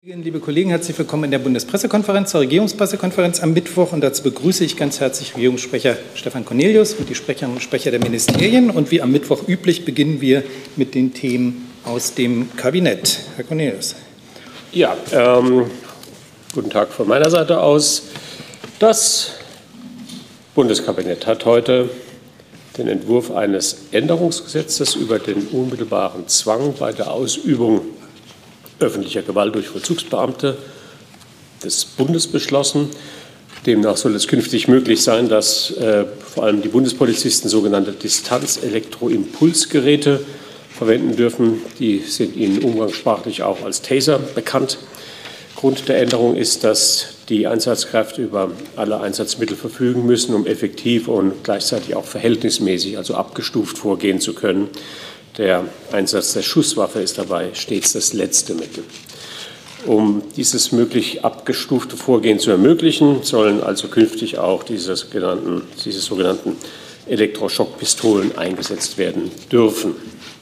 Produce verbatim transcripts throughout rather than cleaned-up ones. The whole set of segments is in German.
Liebe Kollegen, herzlich willkommen in der Bundespressekonferenz, zur Regierungspressekonferenz am Mittwoch. Und dazu begrüße ich ganz herzlich Regierungssprecher Stefan Cornelius und die Sprecherinnen und Sprecher der Ministerien. Und wie am Mittwoch üblich beginnen wir mit den Themen aus dem Kabinett. Herr Cornelius. Ja, ähm, guten Tag von meiner Seite aus. Das Bundeskabinett hat heute den Entwurf eines Änderungsgesetzes über den unmittelbaren Zwang bei der Ausübung öffentlicher Gewalt durch Vollzugsbeamte des Bundes beschlossen. Demnach soll es künftig möglich sein, dass äh, vor allem die Bundespolizisten sogenannte Distanz-Elektroimpulsgeräte verwenden dürfen. Die sind ihnen umgangssprachlich auch als Taser bekannt. Grund der Änderung ist, dass die Einsatzkräfte über alle Einsatzmittel verfügen müssen, um effektiv und gleichzeitig auch verhältnismäßig, also abgestuft vorgehen zu können. Der Einsatz der Schusswaffe ist dabei stets das letzte Mittel. Um dieses möglich abgestufte Vorgehen zu ermöglichen, sollen also künftig auch diese sogenannten, diese sogenannten Elektroschockpistolen eingesetzt werden dürfen.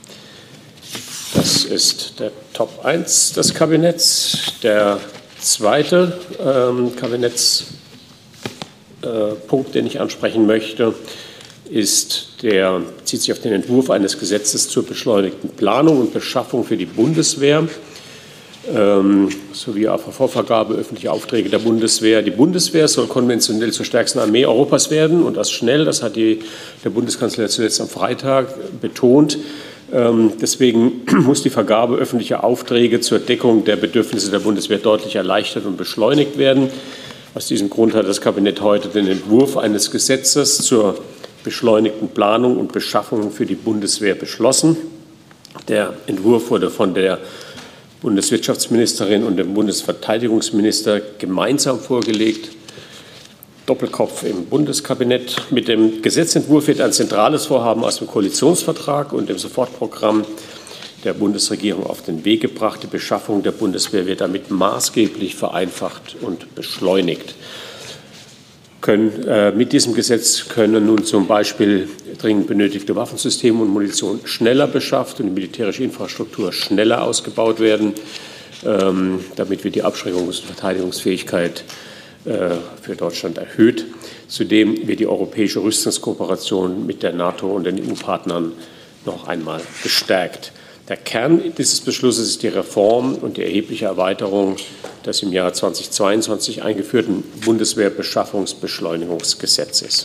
Das ist der Top eins des Kabinetts. Der zweite ähm, Kabinettspunkt, äh, den ich ansprechen möchte, ist der, bezieht sich auf den Entwurf eines Gesetzes zur beschleunigten Planung und Beschaffung für die Bundeswehr ähm, sowie auf Vorvergabe öffentlicher Aufträge der Bundeswehr. Die Bundeswehr soll konventionell zur stärksten Armee Europas werden und das schnell. Das hat die, der Bundeskanzler zuletzt am Freitag betont. Ähm, deswegen muss die Vergabe öffentlicher Aufträge zur Deckung der Bedürfnisse der Bundeswehr deutlich erleichtert und beschleunigt werden. Aus diesem Grund hat das Kabinett heute den Entwurf eines Gesetzes zur beschleunigten Planung und Beschaffung für die Bundeswehr beschlossen. Der Entwurf wurde von der Bundeswirtschaftsministerin und dem Bundesverteidigungsminister gemeinsam vorgelegt. Doppelkopf im Bundeskabinett. Mit dem Gesetzentwurf wird ein zentrales Vorhaben aus dem Koalitionsvertrag und dem Sofortprogramm der Bundesregierung auf den Weg gebracht. Die Beschaffung der Bundeswehr wird damit maßgeblich vereinfacht und beschleunigt. Können, äh, mit diesem Gesetz können nun zum Beispiel dringend benötigte Waffensysteme und Munition schneller beschafft und die militärische Infrastruktur schneller ausgebaut werden, ähm, damit wir die Abschreckungs- und Verteidigungsfähigkeit äh, für Deutschland erhöht. Zudem wird die europäische Rüstungskooperation mit der NATO und den E U-Partnern noch einmal gestärkt. Der Kern dieses Beschlusses ist die Reform und die erhebliche Erweiterung des im Jahr zweitausendzweiundzwanzig eingeführten Bundeswehrbeschaffungsbeschleunigungsgesetzes.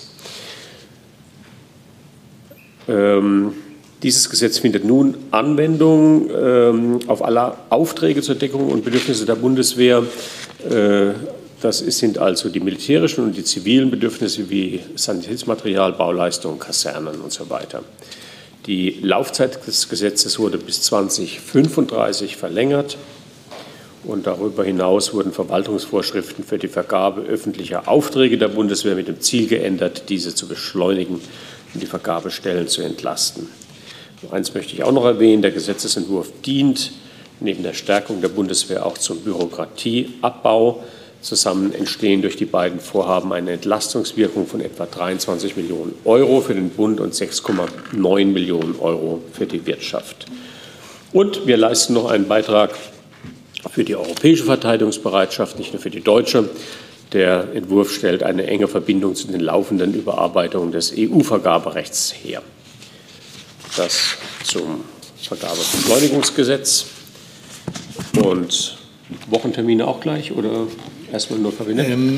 Ähm, dieses Gesetz findet nun Anwendung ähm, auf alle Aufträge zur Deckung und Bedürfnisse der Bundeswehr. Äh, das sind also die militärischen und die zivilen Bedürfnisse wie Sanitätsmaterial, Bauleistungen, Kasernen und so weiter. Die Laufzeit des Gesetzes wurde bis zweitausendfünfunddreißig verlängert und darüber hinaus wurden Verwaltungsvorschriften für die Vergabe öffentlicher Aufträge der Bundeswehr mit dem Ziel geändert, diese zu beschleunigen und die Vergabestellen zu entlasten. Eins möchte ich auch noch erwähnen, der Gesetzesentwurf dient neben der Stärkung der Bundeswehr auch zum Bürokratieabbau. Zusammen entstehen durch die beiden Vorhaben eine Entlastungswirkung von etwa dreiundzwanzig Millionen Euro für den Bund und sechs Komma neun Millionen Euro für die Wirtschaft. Und wir leisten noch einen Beitrag für die europäische Verteidigungsbereitschaft, nicht nur für die deutsche. Der Entwurf stellt eine enge Verbindung zu den laufenden Überarbeitungen des E U-Vergaberechts her. Das zum Vergabebeschleunigungsgesetz. Und Wochentermine auch gleich oder erstmal nur Kabinett? Ähm,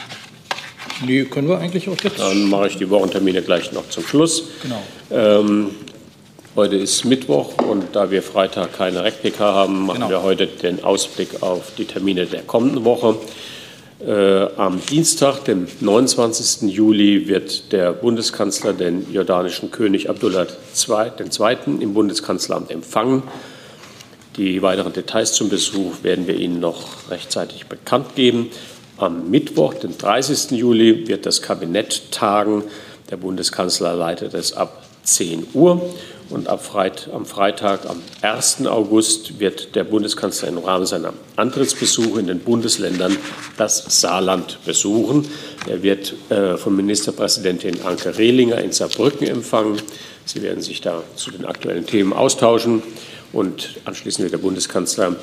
die können wir eigentlich auch jetzt. Dann mache ich die Wochentermine gleich noch zum Schluss. Genau. Ähm, heute ist Mittwoch und da wir Freitag keine R E C P K haben, machen genau. wir heute den Ausblick auf die Termine der kommenden Woche. Äh, am Dienstag, dem neunundzwanzigsten Juli, wird der Bundeskanzler den jordanischen König Abdullah der Zweite im Bundeskanzleramt empfangen. Die weiteren Details zum Besuch werden wir Ihnen noch rechtzeitig bekannt geben. Am Mittwoch, den dreißigsten Juli, wird das Kabinett tagen. Der Bundeskanzler leitet es ab zehn Uhr. Und am Freitag, am ersten August, wird der Bundeskanzler im Rahmen seiner Antrittsbesuche in den Bundesländern das Saarland besuchen. Er wird äh, von Ministerpräsidentin Anke Rehlinger in Saarbrücken empfangen. Sie werden sich da zu den aktuellen Themen austauschen. Und anschließend wird der Bundeskanzler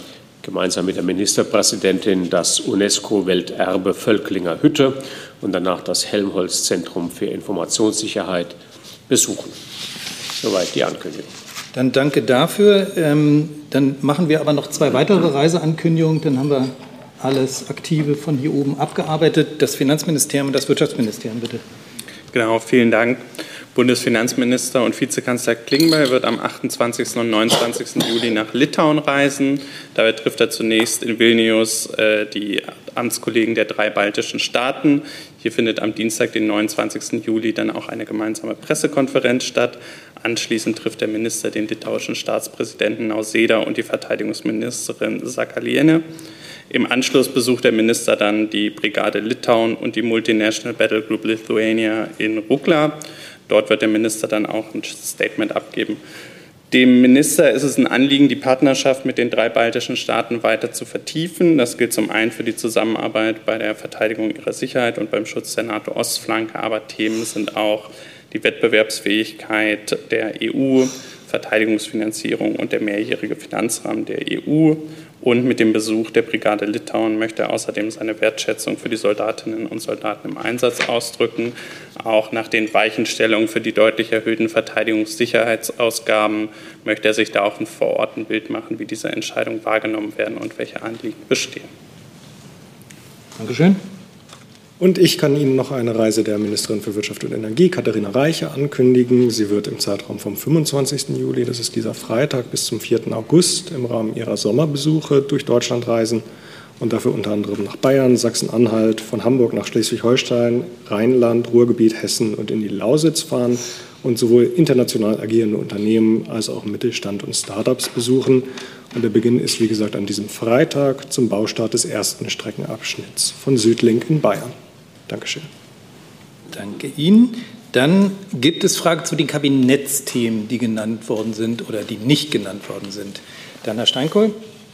gemeinsam mit der Ministerpräsidentin das UNESCO-Welterbe Völklinger Hütte und danach das Helmholtz-Zentrum für Informationssicherheit besuchen. Soweit die Ankündigung. Dann danke dafür. Ähm, dann machen wir aber noch zwei weitere Reiseankündigungen. Dann haben wir alles Aktive von hier oben abgearbeitet. Das Finanzministerium und das Wirtschaftsministerium, bitte. Genau, vielen Dank. Bundesfinanzminister und Vizekanzler Klingbeil wird am achtundzwanzigsten und neunundzwanzigsten Juli nach Litauen reisen. Dabei trifft er zunächst in Vilnius äh, die Amtskollegen der drei baltischen Staaten. Hier findet am Dienstag, den neunundzwanzigsten Juli, dann auch eine gemeinsame Pressekonferenz statt. Anschließend trifft der Minister den litauischen Staatspräsidenten Nausėda und die Verteidigungsministerin Sakaliene. Im Anschluss besucht der Minister dann die Brigade Litauen und die Multinational Battle Group Lithuania in Rukla. Dort wird der Minister dann auch ein Statement abgeben. Dem Minister ist es ein Anliegen, die Partnerschaft mit den drei baltischen Staaten weiter zu vertiefen. Das gilt zum einen für die Zusammenarbeit bei der Verteidigung ihrer Sicherheit und beim Schutz der NATO-Ostflanke. Aber Themen sind auch die Wettbewerbsfähigkeit der E U, Verteidigungsfinanzierung und der mehrjährige Finanzrahmen der E U. Und mit dem Besuch der Brigade Litauen möchte er außerdem seine Wertschätzung für die Soldatinnen und Soldaten im Einsatz ausdrücken. Auch nach den Weichenstellungen für die deutlich erhöhten Verteidigungssicherheitsausgaben möchte er sich da auch vor Ort ein Bild machen, wie diese Entscheidungen wahrgenommen werden und welche Anliegen bestehen. Dankeschön. Und ich kann Ihnen noch eine Reise der Ministerin für Wirtschaft und Energie, Katharina Reiche, ankündigen. Sie wird im Zeitraum vom fünfundzwanzigsten Juli, das ist dieser Freitag, bis zum vierten August im Rahmen ihrer Sommerbesuche durch Deutschland reisen und dafür unter anderem nach Bayern, Sachsen-Anhalt, von Hamburg nach Schleswig-Holstein, Rheinland, Ruhrgebiet, Hessen und in die Lausitz fahren und sowohl international agierende Unternehmen als auch Mittelstand und Start-ups besuchen. Und der Beginn ist, wie gesagt, an diesem Freitag zum Baustart des ersten Streckenabschnitts von Südlink in Bayern. Dankeschön. Danke Ihnen. Dann gibt es Fragen zu den Kabinettsthemen, die genannt worden sind oder die nicht genannt worden sind. Dann Herr Steinkohl.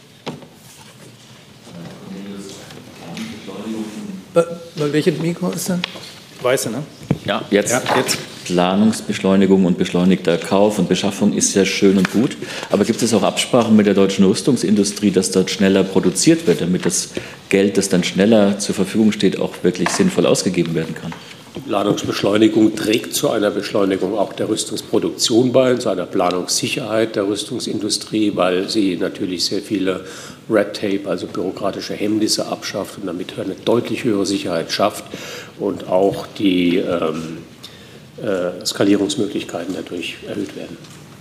Welches Mikro ist denn? Weiße, ne? Ja, jetzt. Ja, jetzt. Planungsbeschleunigung und beschleunigter Kauf und Beschaffung ist ja schön und gut. Aber gibt es auch Absprachen mit der deutschen Rüstungsindustrie, dass dort schneller produziert wird, damit das Geld, das dann schneller zur Verfügung steht, auch wirklich sinnvoll ausgegeben werden kann? Die Planungsbeschleunigung trägt zu einer Beschleunigung auch der Rüstungsproduktion bei, zu einer Planungssicherheit der Rüstungsindustrie, weil sie natürlich sehr viele Red Tape, also bürokratische Hemmnisse abschafft und damit eine deutlich höhere Sicherheit schafft und auch die ähm, äh, Skalierungsmöglichkeiten dadurch erhöht werden.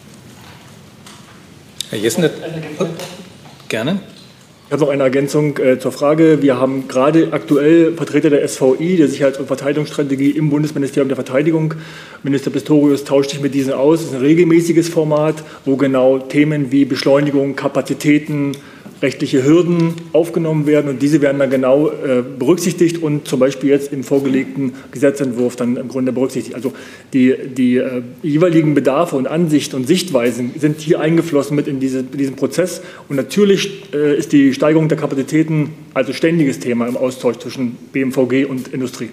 Herr Jessen, oh, gerne. Ich habe noch eine Ergänzung äh, zur Frage. Wir haben gerade aktuell Vertreter der S V I, der Sicherheits- und Verteidigungsstrategie im Bundesministerium der Verteidigung. Minister Pistorius tauscht sich mit diesen aus. Es ist ein regelmäßiges Format, wo genau Themen wie Beschleunigung, Kapazitäten, rechtliche Hürden aufgenommen werden. Und diese werden dann genau äh, berücksichtigt und zum Beispiel jetzt im vorgelegten Gesetzentwurf dann im Grunde berücksichtigt. Also die, die äh, jeweiligen Bedarfe und Ansichten und Sichtweisen sind hier eingeflossen mit in, diese, in diesen Prozess. Und natürlich äh, ist die Steigerung der Kapazitäten also ständiges Thema im Austausch zwischen B M V G und Industrie.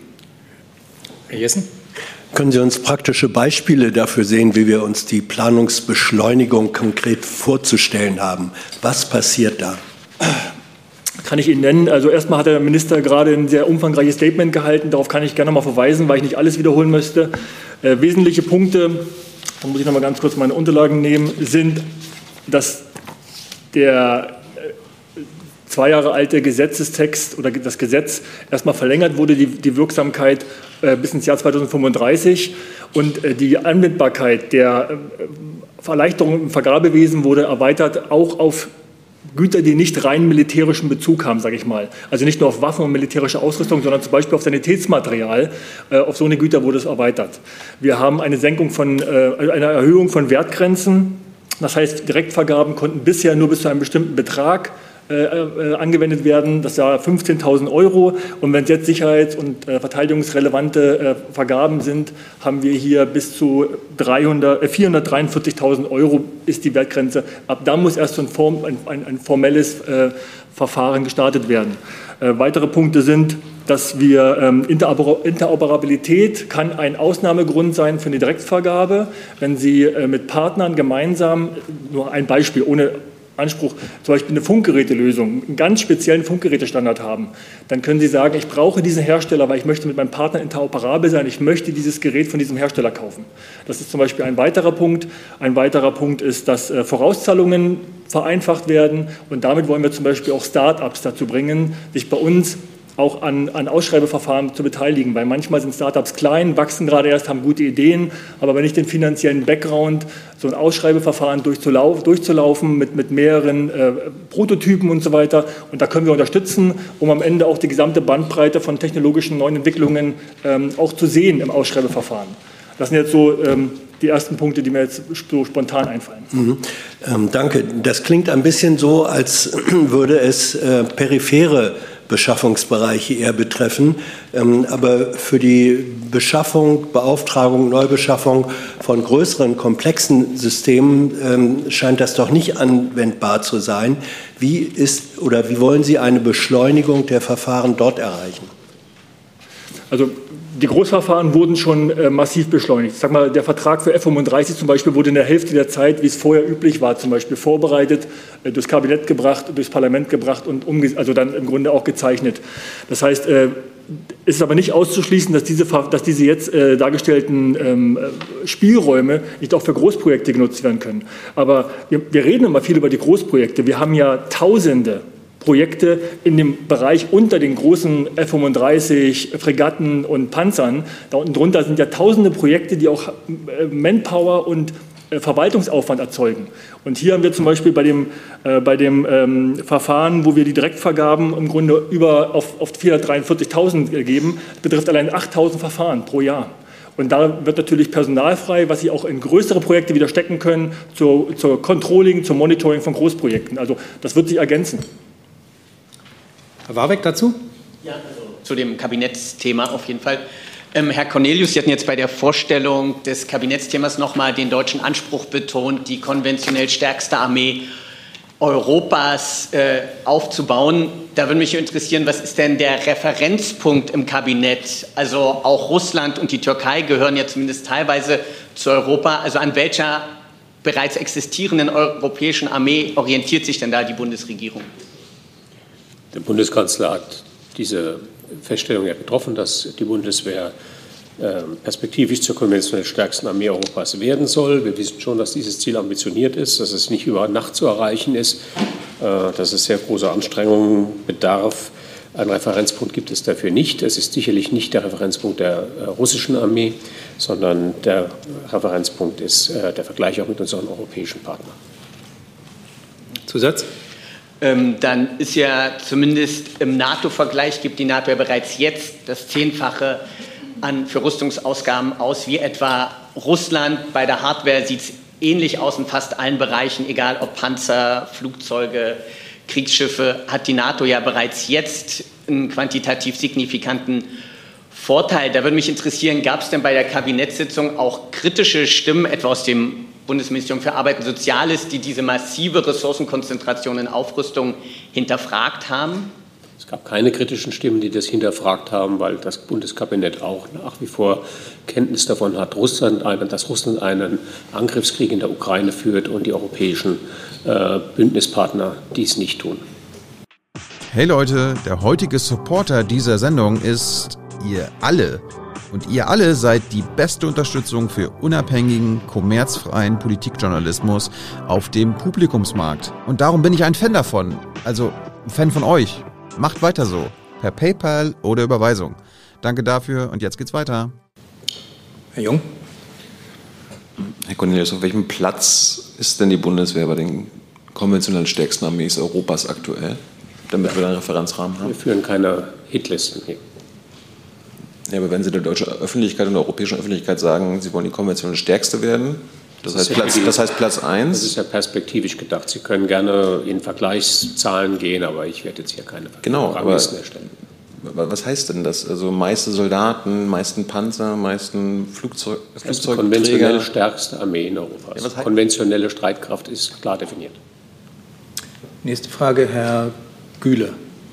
Herr Jessen? Können Sie uns praktische Beispiele dafür sehen, wie wir uns die Planungsbeschleunigung konkret vorzustellen haben? Was passiert da? Kann ich Ihnen nennen. Also erstmal hat der Minister gerade ein sehr umfangreiches Statement gehalten. Darauf kann ich gerne noch mal verweisen, weil ich nicht alles wiederholen möchte. Äh, wesentliche Punkte, da muss ich noch mal ganz kurz meine Unterlagen nehmen, sind, dass der zwei Jahre alte Gesetzestext oder das Gesetz erstmal verlängert wurde, die, die Wirksamkeit äh, bis ins Jahr zweitausendfünfunddreißig und äh, die Anwendbarkeit der äh, Erleichterung im Vergabewesen wurde erweitert, auch auf Güter, die nicht rein militärischen Bezug haben, sage ich mal. Also nicht nur auf Waffen und militärische Ausrüstung, sondern zum Beispiel auf Sanitätsmaterial. Äh, auf so eine Güter wurde es erweitert. Wir haben eine Senkung von, äh, eine Erhöhung von Wertgrenzen. Das heißt, Direktvergaben konnten bisher nur bis zu einem bestimmten Betrag Äh, äh, angewendet werden, das war fünfzehntausend Euro. Und wenn es jetzt sicherheits- und äh, verteidigungsrelevante äh, Vergaben sind, haben wir hier bis zu dreihundert, äh, vierhundertdreiundvierzigtausend Euro ist die Wertgrenze. Ab da muss erst so ein, Form, ein, ein, ein formelles äh, Verfahren gestartet werden. Äh, weitere Punkte sind, dass wir ähm, Interoper Interoperabilität kann ein Ausnahmegrund sein für eine Direktvergabe, wenn Sie äh, mit Partnern gemeinsam, nur ein Beispiel, ohne Anspruch, zum Beispiel eine Funkgerätelösung, einen ganz speziellen Funkgerätestandard haben, dann können Sie sagen, ich brauche diesen Hersteller, weil ich möchte mit meinem Partner interoperabel sein, ich möchte dieses Gerät von diesem Hersteller kaufen. Das ist zum Beispiel ein weiterer Punkt. Ein weiterer Punkt ist, dass äh, Vorauszahlungen vereinfacht werden und damit wollen wir zum Beispiel auch Start-ups dazu bringen, sich bei uns auch an, an Ausschreibeverfahren zu beteiligen, weil manchmal sind Startups klein, wachsen gerade erst, haben gute Ideen, aber wenn ich den finanziellen Background, so ein Ausschreibeverfahren durchzulauf, durchzulaufen mit, mit mehreren äh, Prototypen und so weiter, und da können wir unterstützen, um am Ende auch die gesamte Bandbreite von technologischen neuen Entwicklungen ähm, auch zu sehen im Ausschreibeverfahren. Das sind jetzt so ähm, die ersten Punkte, die mir jetzt so spontan einfallen. Mhm. Ähm, danke. Das klingt ein bisschen so, als würde es äh, periphere Beschaffungsbereiche eher betreffen. Ähm, aber für die Beschaffung, Beauftragung, Neubeschaffung von größeren, komplexen Systemen ähm, scheint das doch nicht anwendbar zu sein. Wie ist oder wie wollen Sie eine Beschleunigung der Verfahren dort erreichen? Also die Großverfahren wurden schon äh, massiv beschleunigt. Ich sag mal, der Vertrag für F fünfunddreißig zum Beispiel wurde in der Hälfte der Zeit, wie es vorher üblich war, zum Beispiel vorbereitet, äh, durchs Kabinett gebracht, durchs Parlament gebracht und umge also dann im Grunde auch gezeichnet. Das heißt, äh, es ist aber nicht auszuschließen, dass diese, dass diese jetzt äh, dargestellten ähm, Spielräume nicht auch für Großprojekte genutzt werden können. Aber wir, wir reden immer viel über die Großprojekte. Wir haben ja Tausende Projekte in dem Bereich unter den großen F fünfunddreißig, Fregatten und Panzern. Da unten drunter sind ja tausende Projekte, die auch Manpower und Verwaltungsaufwand erzeugen. Und hier haben wir zum Beispiel bei dem, äh, bei dem ähm, Verfahren, wo wir die Direktvergaben im Grunde über auf, auf vierhundertdreiundvierzigtausend geben, betrifft allein achttausend Verfahren pro Jahr. Und da wird natürlich Personal frei, was Sie auch in größere Projekte wieder stecken können, zur, zur Controlling, zum Monitoring von Großprojekten. Also das wird sich ergänzen. Herr Warbeck dazu? Ja, also zu dem Kabinettsthema auf jeden Fall. Ähm, Herr Cornelius, Sie hatten jetzt bei der Vorstellung des Kabinettsthemas nochmal den deutschen Anspruch betont, die konventionell stärkste Armee Europas äh, aufzubauen. Da würde mich interessieren, was ist denn der Referenzpunkt im Kabinett? Also auch Russland und die Türkei gehören ja zumindest teilweise zu Europa. Also an welcher bereits existierenden europäischen Armee orientiert sich denn da die Bundesregierung? Der Bundeskanzler hat diese Feststellung ja getroffen, dass die Bundeswehr äh, perspektivisch zur konventionell stärksten Armee Europas werden soll. Wir wissen schon, dass dieses Ziel ambitioniert ist, dass es nicht über Nacht zu erreichen ist, äh, dass es sehr große Anstrengungen bedarf. Einen Referenzpunkt gibt es dafür nicht. Es ist sicherlich nicht der Referenzpunkt der äh, russischen Armee, sondern der Referenzpunkt ist äh, der Vergleich auch mit unseren europäischen Partnern. Zusatz? Ähm, dann ist ja zumindest im NATO-Vergleich, gibt die NATO ja bereits jetzt das Zehnfache an für Rüstungsausgaben aus wie etwa Russland. Bei der Hardware sieht es ähnlich aus in fast allen Bereichen, egal ob Panzer, Flugzeuge, Kriegsschiffe, hat die NATO ja bereits jetzt einen quantitativ signifikanten Vorteil. Da würde mich interessieren, gab es denn bei der Kabinettssitzung auch kritische Stimmen, etwa aus dem Bundesministerium für Arbeit und Soziales, die diese massive Ressourcenkonzentration in Aufrüstung hinterfragt haben? Es gab keine kritischen Stimmen, die das hinterfragt haben, weil das Bundeskabinett auch nach wie vor Kenntnis davon hat, Russland einen, dass Russland einen Angriffskrieg in der Ukraine führt und die europäischen äh, Bündnispartner dies nicht tun. Hey Leute, der heutige Supporter dieser Sendung ist ihr alle. Und ihr alle seid die beste Unterstützung für unabhängigen, kommerzfreien Politikjournalismus auf dem Publikumsmarkt. Und darum bin ich ein Fan davon. Also ein Fan von euch. Macht weiter so. Per PayPal oder Überweisung. Danke dafür und jetzt geht's weiter. Herr Jung. Herr Cornelius, auf welchem Platz ist denn die Bundeswehr bei den konventionell stärksten Armees Europas aktuell, damit wir einen Referenzrahmen haben? Wir führen keine Hitlisten hier. Ja, aber wenn Sie der deutschen Öffentlichkeit und der europäischen Öffentlichkeit sagen, Sie wollen die konventionell stärkste werden, das, das, heißt, Platz, das heißt Platz eins? Das ist ja perspektivisch gedacht. Sie können gerne in Vergleichszahlen gehen, aber ich werde jetzt hier keine genau, Ranglisten erstellen. Was heißt denn das? Also meiste Soldaten, meisten Panzer, meisten Flugzeug, das ist Flugzeugträger? Die konventionell stärkste Armee in Europa. Ja, konventionelle Streitkraft ist klar definiert. Nächste Frage, Herr Güle.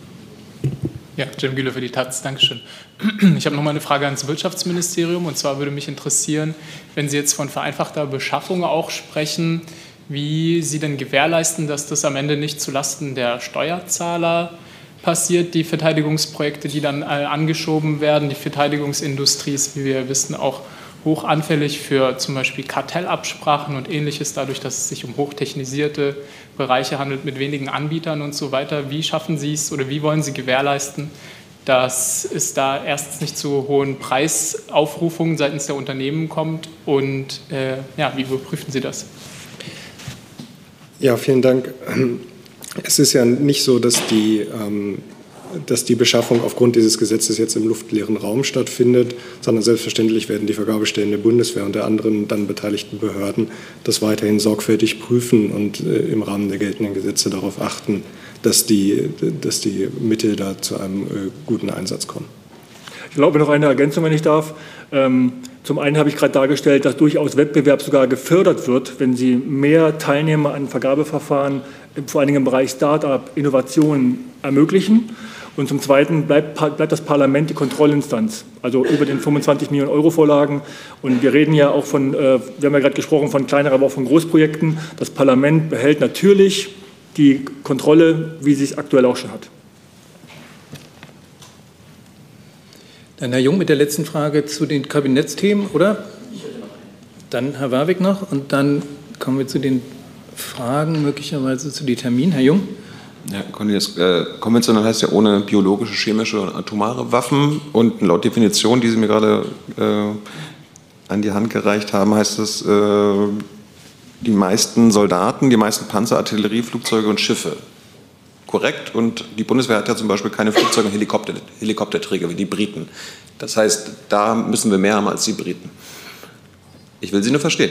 Ja, Jim Güle für die Taz, Dankeschön. Ich habe noch mal eine Frage ans Wirtschaftsministerium. Und zwar würde mich interessieren, wenn Sie jetzt von vereinfachter Beschaffung auch sprechen, wie Sie denn gewährleisten, dass das am Ende nicht zulasten der Steuerzahler passiert, die Verteidigungsprojekte, die dann angeschoben werden. Die Verteidigungsindustrie ist, wie wir wissen, auch hoch anfällig für zum Beispiel Kartellabsprachen und Ähnliches, dadurch, dass es sich um hochtechnisierte Bereiche handelt mit wenigen Anbietern und so weiter. Wie schaffen Sie es oder wie wollen Sie gewährleisten, dass es da erstens nicht zu hohen Preisaufrufungen seitens der Unternehmen kommt und äh, ja, wie überprüfen Sie das? Ja, vielen Dank. Es ist ja nicht so, dass die, ähm, dass die Beschaffung aufgrund dieses Gesetzes jetzt im luftleeren Raum stattfindet, sondern selbstverständlich werden die Vergabestellen der Bundeswehr und der anderen dann beteiligten Behörden das weiterhin sorgfältig prüfen und äh, im Rahmen der geltenden Gesetze darauf achten, dass die, dass die Mittel da zu einem äh, guten Einsatz kommen. Ich glaube noch eine Ergänzung, wenn ich darf. Ähm, zum einen habe ich gerade dargestellt, dass durchaus Wettbewerb sogar gefördert wird, wenn Sie mehr Teilnehmer an Vergabeverfahren, vor allen Dingen im Bereich Start-up, Innovation ermöglichen. Und zum Zweiten bleibt, bleibt das Parlament die Kontrollinstanz, also über den fünfundzwanzig Millionen Euro Vorlagen. Und wir reden ja auch von, äh, wir haben ja gerade gesprochen von kleineren, aber auch von Großprojekten. Das Parlament behält natürlich die Kontrolle, wie sie es aktuell auch schon hat. Dann Herr Jung mit der letzten Frage zu den Kabinettsthemen, oder? Dann Herr Warwick noch und dann kommen wir zu den Fragen möglicherweise zu den Terminen. Herr Jung? Ja, Cornelius, äh, konventionell heißt ja ohne biologische, chemische und atomare Waffen und laut Definition, die Sie mir gerade äh, an die Hand gereicht haben, heißt es, äh, die meisten Soldaten, die meisten Panzer, Artillerie, Flugzeuge und Schiffe. Korrekt. Und die Bundeswehr hat ja zum Beispiel keine Flugzeuge und Helikopter, Helikopterträger wie die Briten. Das heißt, da müssen wir mehr haben als die Briten. Ich will Sie nur verstehen.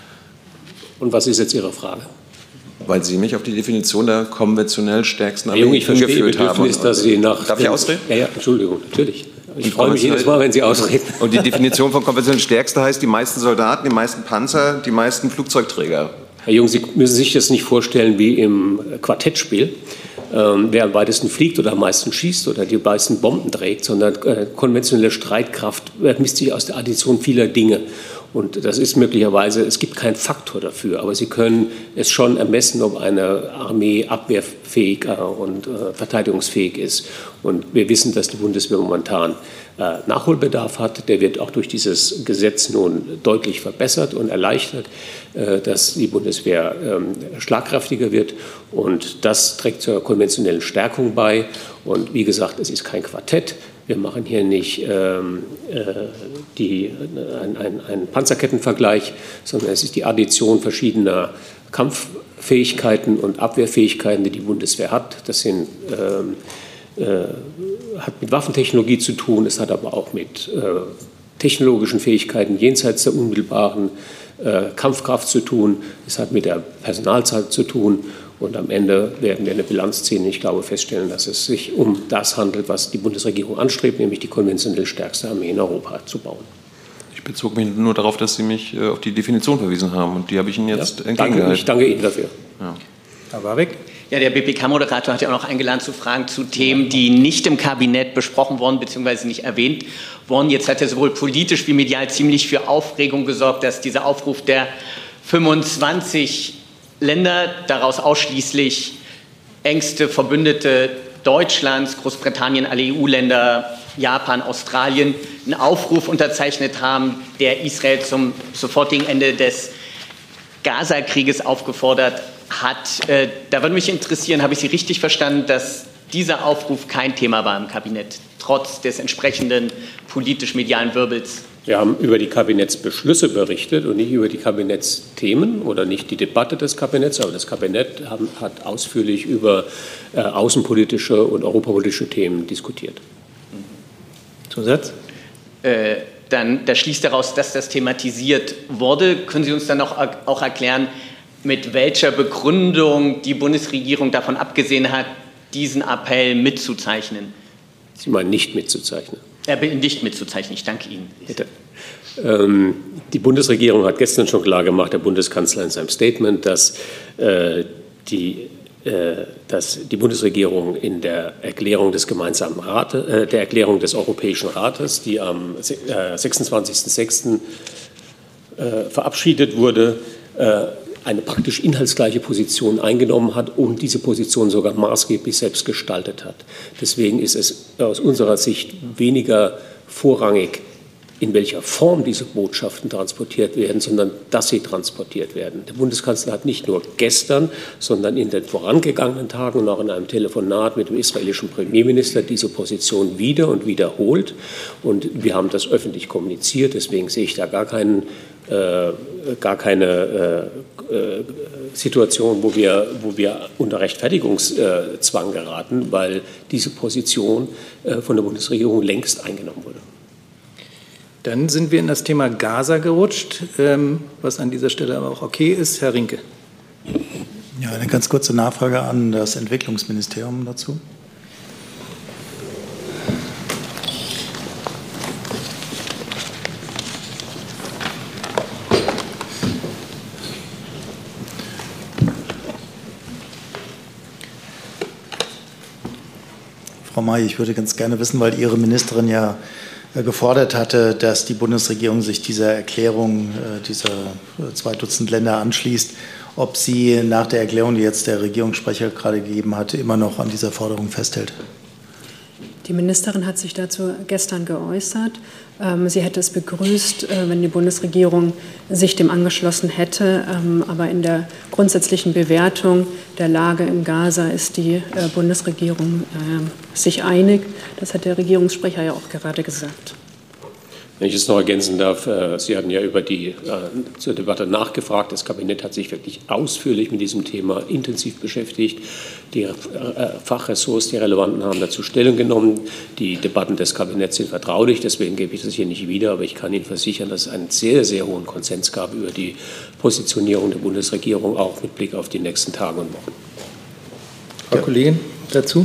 Und was ist jetzt Ihre Frage? Weil Sie mich auf die Definition der konventionell stärksten Armee Junge, ich verstehe geführt Ihr haben. Bedürfnis, dass Sie nach Darf ich ausreden? Ja, ja, Entschuldigung, natürlich. Ich freue mich jedes Mal, wenn Sie ausreden. Und die Definition von konventionell stärkste heißt die meisten Soldaten, die meisten Panzer, die meisten Flugzeugträger. Herr Jung, Sie müssen sich das nicht vorstellen wie im Quartettspiel, ähm, wer am weitesten fliegt oder am meisten schießt oder die meisten Bomben trägt, sondern äh, konventionelle Streitkraft misst sich aus der Addition vieler Dinge. Und das ist möglicherweise, es gibt keinen Faktor dafür, aber Sie können es schon ermessen, ob eine Armee abwehrfähig und äh, verteidigungsfähig ist. Und wir wissen, dass die Bundeswehr momentan äh, Nachholbedarf hat. Der wird auch durch dieses Gesetz nun deutlich verbessert und erleichtert, äh, dass die Bundeswehr äh, schlagkräftiger wird. Und das trägt zur konventionellen Stärkung bei. Und wie gesagt, es ist kein Quartett. Wir machen hier nicht ähm, äh, die, ein, ein, einen Panzerkettenvergleich, sondern es ist die Addition verschiedener Kampffähigkeiten und Abwehrfähigkeiten, die die Bundeswehr hat. Das sind, ähm, äh, hat mit Waffentechnologie zu tun, es hat aber auch mit äh, technologischen Fähigkeiten jenseits der unmittelbaren äh, Kampfkraft zu tun, es hat mit der Personalzahl zu tun. Und am Ende werden wir eine Bilanz ziehen. Ich glaube, feststellen, dass es sich um das handelt, was die Bundesregierung anstrebt, nämlich die konventionell stärkste Armee in Europa zu bauen. Ich bezog mich nur darauf, dass Sie mich auf die Definition verwiesen haben. Und die habe ich Ihnen jetzt ja, entgegengehalten. Ich danke Ihnen dafür. Ja. Herr Warwick? Ja, der B P K-Moderator hat ja auch noch eingeladen zu Fragen zu Themen, die nicht im Kabinett besprochen wurden bzw. nicht erwähnt wurden. Jetzt hat er sowohl politisch wie medial ziemlich für Aufregung gesorgt, dass dieser Aufruf der fünfundzwanzig Länder, daraus ausschließlich engste Verbündete Deutschlands, Großbritannien, alle E U-Länder, Japan, Australien, einen Aufruf unterzeichnet haben, der Israel zum sofortigen Ende des Gaza-Krieges aufgefordert hat. Äh, da würde mich interessieren, habe ich Sie richtig verstanden, dass dieser Aufruf kein Thema war im Kabinett, trotz des entsprechenden politisch-medialen Wirbels? Wir haben über die Kabinettsbeschlüsse berichtet und nicht über die Kabinettsthemen oder nicht die Debatte des Kabinetts, aber das Kabinett haben, hat ausführlich über äh, außenpolitische und europapolitische Themen diskutiert. Zusatz? Äh, dann, da schließt daraus, dass das thematisiert wurde. Können Sie uns dann auch, auch erklären, mit welcher Begründung die Bundesregierung davon abgesehen hat, diesen Appell mitzuzeichnen? Sie meinen nicht mitzuzeichnen? Er bin nicht mitzuzeichnen. Ich danke Ihnen. Bitte. Ähm, die Bundesregierung hat gestern schon klargemacht, der Bundeskanzler in seinem Statement, dass, äh, die, äh, dass die Bundesregierung in der Erklärung des gemeinsamen Rates, äh, der Erklärung des Europäischen Rates, die am äh, sechsundzwanzigsten sechsten Äh, verabschiedet wurde, äh, eine praktisch inhaltsgleiche Position eingenommen hat und diese Position sogar maßgeblich selbst gestaltet hat. Deswegen ist es aus unserer Sicht weniger vorrangig, in welcher Form diese Botschaften transportiert werden, sondern dass sie transportiert werden. Der Bundeskanzler hat nicht nur gestern, sondern in den vorangegangenen Tagen und auch in einem Telefonat mit dem israelischen Premierminister diese Position wieder und wiederholt. Und wir haben das öffentlich kommuniziert, deswegen sehe ich da gar keinen Äh, gar keine äh, äh, Situation, wo wir, wo wir unter Rechtfertigungszwang geraten, weil diese Position äh, von der Bundesregierung längst eingenommen wurde. Dann sind wir in das Thema Gaza gerutscht, ähm, was an dieser Stelle aber auch okay ist. Herr Rinke. Ja, eine ganz kurze Nachfrage an das Entwicklungsministerium dazu. Frau May, ich würde ganz gerne wissen, weil Ihre Ministerin ja gefordert hatte, dass die Bundesregierung sich dieser Erklärung dieser zwei Dutzend Länder anschließt, ob sie nach der Erklärung, die jetzt der Regierungssprecher gerade gegeben hat, immer noch an dieser Forderung festhält. Die Ministerin hat sich dazu gestern geäußert. Sie hätte es begrüßt, wenn die Bundesregierung sich dem angeschlossen hätte. Aber in der grundsätzlichen Bewertung der Lage in Gaza ist die Bundesregierung sich einig. Das hat der Regierungssprecher ja auch gerade gesagt. Wenn ich es noch ergänzen darf, Sie hatten ja über die äh, zur Debatte nachgefragt. Das Kabinett hat sich wirklich ausführlich mit diesem Thema intensiv beschäftigt. Die äh, Fachressorts, die Relevanten, haben dazu Stellung genommen. Die Debatten des Kabinetts sind vertraulich, deswegen gebe ich das hier nicht wieder. Aber ich kann Ihnen versichern, dass es einen sehr, sehr hohen Konsens gab über die Positionierung der Bundesregierung, auch mit Blick auf die nächsten Tage und Wochen. Frau ja. Kollegin, dazu?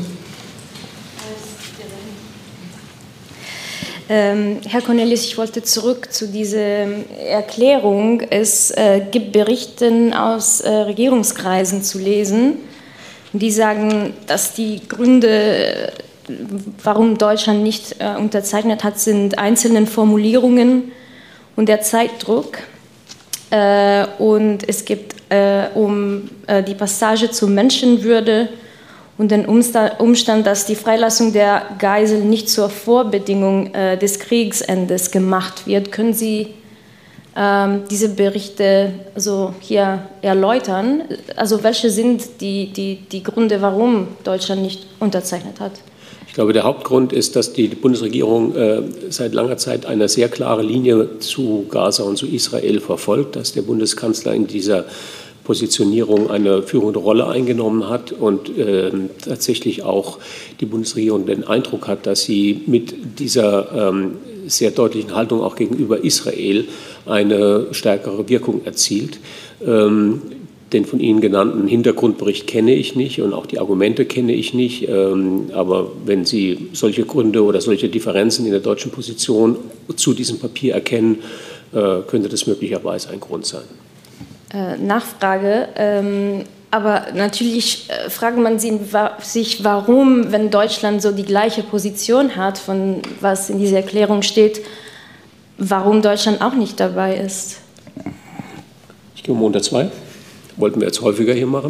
Ähm, Herr Cornelius, ich wollte zurück zu dieser Erklärung. Es äh, gibt Berichte aus äh, Regierungskreisen zu lesen, die sagen, dass die Gründe, warum Deutschland nicht äh, unterzeichnet hat, sind einzelne Formulierungen und der Zeitdruck. Äh, und es gibt äh, um äh, die Passage zur Menschenwürde und den Umstand, dass die Freilassung der Geisel nicht zur Vorbedingung äh, des Kriegsendes gemacht wird. Können Sie ähm, diese Berichte also hier erläutern? Also welche sind die, die, die Gründe, warum Deutschland nicht unterzeichnet hat? Ich glaube, der Hauptgrund ist, dass die Bundesregierung äh, seit langer Zeit eine sehr klare Linie zu Gaza und zu Israel verfolgt, dass der Bundeskanzler in dieser Positionierung eine führende Rolle eingenommen hat und äh, tatsächlich auch die Bundesregierung den Eindruck hat, dass sie mit dieser ähm, sehr deutlichen Haltung auch gegenüber Israel eine stärkere Wirkung erzielt. Ähm, den von Ihnen genannten Hintergrundbericht kenne ich nicht und auch die Argumente kenne ich nicht. Ähm, aber wenn Sie solche Gründe oder solche Differenzen in der deutschen Position zu diesem Papier erkennen, äh, könnte das möglicherweise ein Grund sein. Nachfrage. Ähm, aber natürlich äh, fragt man sich, warum, wenn Deutschland so die gleiche Position hat, von was in dieser Erklärung steht, warum Deutschland auch nicht dabei ist. Ich gehe um unter zwei. Wollten wir jetzt häufiger hier machen?